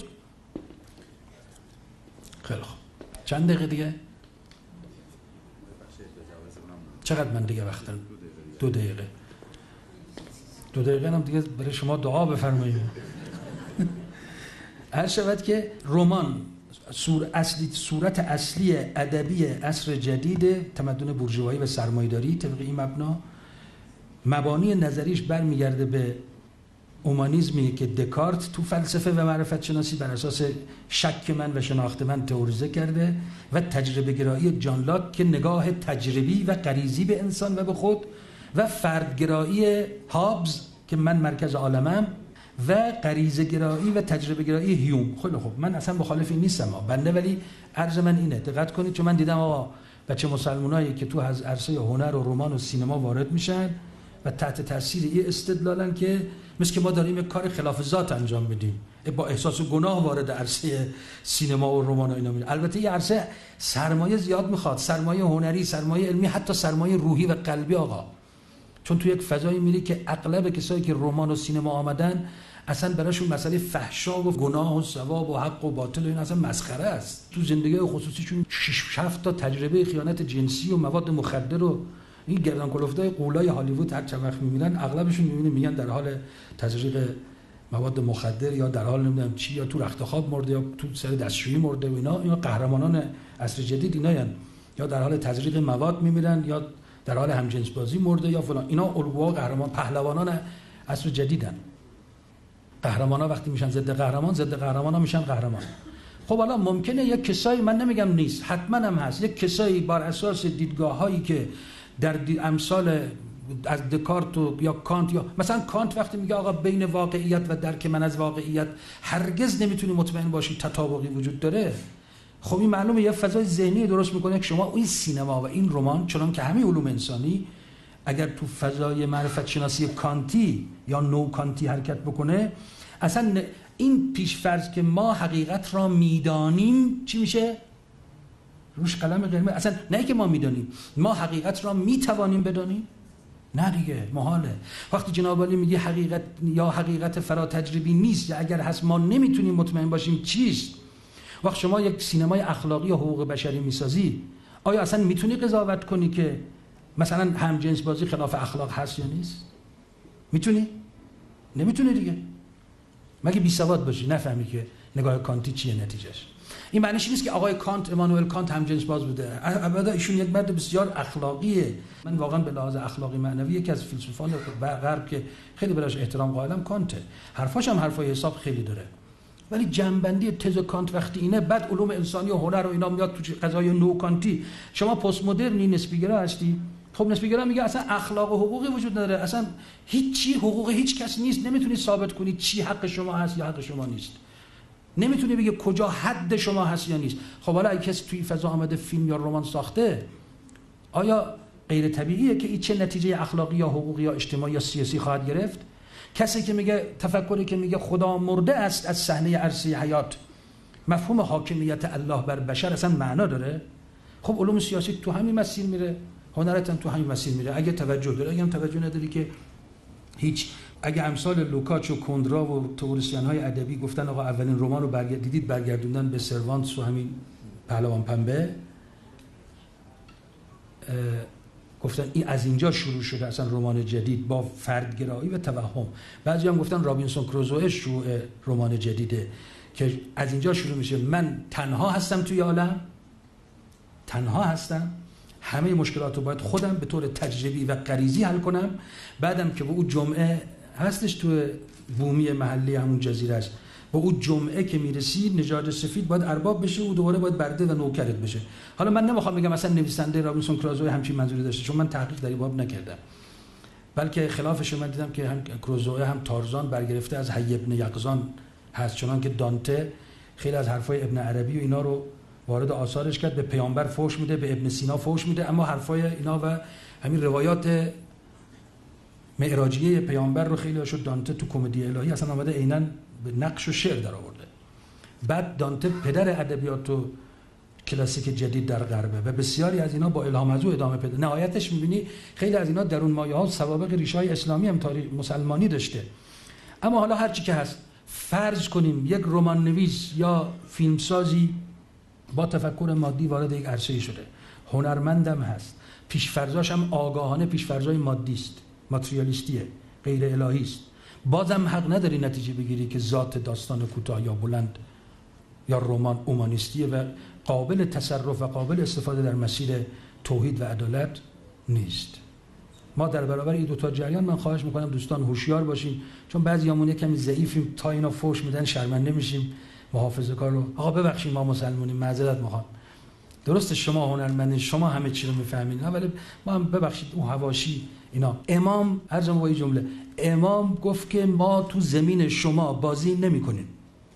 خیلی خوب، چند دقیقه دیگه؟ چقدر من دیگه وقت دارم؟ 2 دقیقه. 2 دقیقه هم دیگه برای شما دعا بفرمایید. هر شود که رمان صورت اصلی ادبی عصر جدید تمدن بورژوایی و سرمایه‌داری، طبق این مبانی نظریش برمیگرده به اومانیسمی که دکارت تو فلسفه و معرفت شناسی بر اساس شک من و شناخت من تئوریزه کرده و تجربه گرایی جان لاک که نگاه تجربی و غریزی به انسان و به خود و فردگرایی هابز که من مرکز عالمم و غریزه گرایی و تجربه گرایی هیوم. خیلی خوب، من اصلا مخالف این نیستم بنده، ولی عرض من اینه دقت کنید، چون من دیدم آقا بچه مسلمانایی که تو از عرصه هنر و رمان و سینما وارد میشن و تحت تاثیر یه استدلالن که مثل که ما داریم یک کار خلاف ذات انجام میدیم، با احساس گناه وارد عرصه سینما و رمان و اینا میرن. البته این عرصه سرمایه زیاد میخواد، سرمایه هنری، سرمایه علمی، حتی سرمایه روحی و قلبی آقا، چون تو یک فضایی میری که اغلب کسایی که رمان و سینما آمدن اصلا براشون مسئله فحشا و گناه و ثواب و حق و باطل و این اصلا مسخره است. تو زندگی خصوصیشون 6-7 تا تجربه خیانت جنسی و مواد مخدر و این گردن کلفتای قولای هالیوود هر چند وقت میبینن اغلبشون میگن در حال تزریق مواد مخدر یا در حال نمیدونم چی، یا تو رخت خواب مرده یا تو سر دستشویی مرده و اینا قهرمانان عصر جدید ایناین، یا در حال تزریق مواد میمیرن یا در حال همجنس بازی مرده یا فلان. اینا الگوها قهرمان پهلوانان عصر جدیدن. قهرمانا وقتی میشن ضد قهرمان، ضد قهرمانا میشن قهرمان. خب حالا ممکنه یک کسایی، من نمیگم نیست، حتما هم هست، یک کسایی بر اساس دیدگاه‌هایی که در امثال از دکارت یا کانت، یا مثلا کانت وقتی میگه آقا بین واقعیت و درک من از واقعیت هرگز نمیتونی مطمئن باشی تطابقی وجود داره، خب این معلومه یه فضای ذهنی درست میکنه که شما این سینما و این رمان، چون که همه علوم انسانی اگر تو فضای معرفت شناسی کانتی یا نو کانتی حرکت بکنه، اصلا این پیش‌فرض که ما حقیقت را میدانیم چی میشه؟ روش قلم قرمز. اصلا نه که ما میدانیم، ما حقیقت را میتوانیم بدانیم؟ نه دیگه، محاله. وقتی جناب عالی میگه حقیقت یا حقیقت فرا تجربی نیست، یا اگر هست ما نمیتونیم مطمئن باشیم چیست. وقت شما یک سینمای اخلاقی یا حقوق بشری میسازی، آیا اصلا میتونی قضاوت کنی که مثلا همجنس بازی خلاف اخلاق هست یا نیست؟ میتونی؟ نمیتونی دیگه، مگه بی سواد باشی نفهمی که نگاه کانتی چیه نتیجهش. این معنیش نیست که آقای کانت، امانوئل کانت همجنس باز بوده. البته ایشون یک مرد بسیار اخلاقیه، من واقعا به لحاظ اخلاقی معنوی یکی از فیلسوفان غرب که خیلی براش احترام قائلم کانته. حرفاش هم حرفای حساب خیلی داره، ولی جنبندی تز کانت وقتی اینه، بعد علوم انسانی و هنر و اینا میاد تو قضای نو کانتی. شما پست مدرنی نسبی‌گرا هستی، خب نسبی‌گرا میگه اصلا اخلاق و حقوقی وجود نداره، اصلا هیچی حقوق هیچ کس نیست، نمیتونی ثابت کنی چی حق شما هست یا حق شما نیست، نمیتونی بگی کجا حد شما هست یا نیست. خب حالا اگه کسی توی فضا آمده فیلم یا رمان ساخته، آیا غیر طبیعیه که این چه نتیجه اخلاقی یا حقوقی یا اجتماعی یا سیاسی خواهد گرفت؟ کسی که میگه تفکری که میگه خدا مرده است از صحنه عرصه حیات، مفهوم حاکمیت الله بر بشر اصلا معنا داره؟ خب علوم سیاسی تو همین مسیر میره، هنرت هم تو همین مسیر میره. اگه توجه داره، اگه هم توجه نداری که هیچ. اگه امثال لوکاچ و کندرا و تئوریسین‌های ادبی گفتن آقا اولین رمان رو دیدید برگردوندن به سروانتس و همین پهلوان پنبه، گفتن این از اینجا شروع شده اصلا رمان جدید با فردگرایی و توهم. بعضی هم گفتن رابینسون کروزوئه شروع رمان جدیده که از اینجا شروع میشه، من تنها هستم توی عالم، تنها هستم، همه مشکلات رو باید خودم به طور تجربی و غریزی حل کنم. بعدم که به اون جمعه هستش تو بومی محلی همون جزیره است، با اون جمعه که میرسی نژاد سفید باید ارباب بشه و دوباره باید برده و نوکرت بشه. حالا من نمیخوام بگم مثلا نویسنده رابینسون کروزوئه همچین منظوری داشته، چون من تحقیق در این باب نکردم، بلکه خلافش من دیدم که هم کروزوئه هم تارزان برگرفته از حی ابن یقظان هست، چون که دانته خیلی از حرفای ابن عربی و اینا رو وارد آثارش کرد، به پیامبر فحش میده، به ابن سینا فحش میده، اما حرفای اینا و همین روایات معراجیه پیامبر رو خیلی هاشو دانته تو کمدی الهی اصلا آمده عیناً به نقش و شعر در آورده. بعد دانته پدر ادبیات و کلاسیک جدید در غربه و بسیاری از اینا با الهام از او ادامه پیدا. نهایتش می‌بینی خیلی از اینا درون مایه‌ها سوابق ریشه‌های اسلامی هم تاریخ مسلمانی داشته. اما حالا هر چی که هست، فرض کنیم یک رمان نویس یا فیلمسازی با تفکر مادی وارد یک عرصه‌ای شده، هنرمندم هست، پیش‌فرضاش هم آگاهانه پیش‌فرضای مادی است، ماتریالیستیه، غیر الهی است، بازم حق نداری نتیجه بگیری که ذات داستان کوتاه یا بلند یا رمان اومانیستیه و قابل تصرف و قابل استفاده در مسیر توحید و عدالت نیست. ما در برابر این دو تا جریان من خواهش میکنم دوستان هوشیار باشیم، چون بعضیامون کمی ضعیفیم، تا اینا فوش میدن شرمنده میشیم، محافظه‌کار رو آقا ببخشید ما مسلمانیم معذرت میخوام. درسته شما هنرمندین، شما همه چی رو میفهمین، ولی ما هم ببخشید اون حواشی اینا. امام ارجم با این جمله، امام گفت که ما تو زمین شما بازی نمی‌کنیم،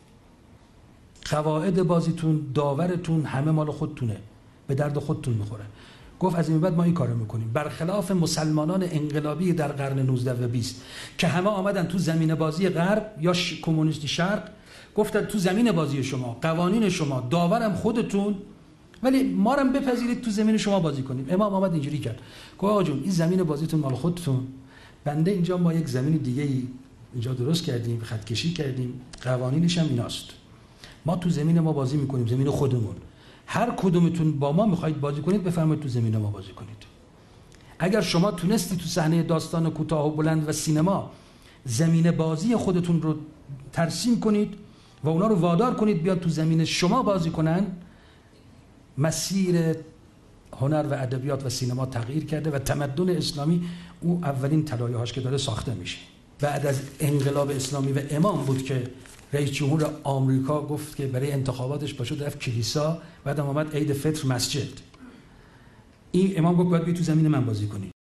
قواعد بازیتون، داورتون همه مال خودتونه، به درد خودتون میخوره. گفت از این بعد ما این کارو میکنیم، برخلاف مسلمانان انقلابی در قرن 19 و 20 که همه آمدن تو زمین بازی غرب یا کمونیستی شرق، گفتن تو زمین بازی شما، قوانین شما، داورم خودتون، ولی ما رو بپذیرید تو زمین شما بازی کنیم. امام آمد اینجوری کرد، گفت آقا جون این زمین بازیتون مال خودتون، بنده اینجا ما یک زمین دیگه ای اینجا درست کردیم، خط کشی کردیم، قوانینش هم ایناست، ما تو زمین ما بازی میکنیم، زمین خودمون، هر کدومتون با ما میخواید بازی کنید بفرمایید تو زمین ما بازی کنید. اگر شما تونستی تو صحنه داستان کوتاه و بلند و سینما زمین بازی خودتون رو ترسیم کنید و اونا رو وادار کنید بیاد تو زمین شما بازی کنن، مسیر هنر و ادبیات و سینما تغییر کرده و تمدن اسلامی او اولین طلایه‌هاش که داره ساخته میشه. بعد از انقلاب اسلامی و امام بود که رئیس جمهور آمریکا گفت که برای انتخاباتش پاشو رفت کلیسا، بعدم اومد عید فطر مسجد. این امام گفت باید بی تو زمین من بازی کنی.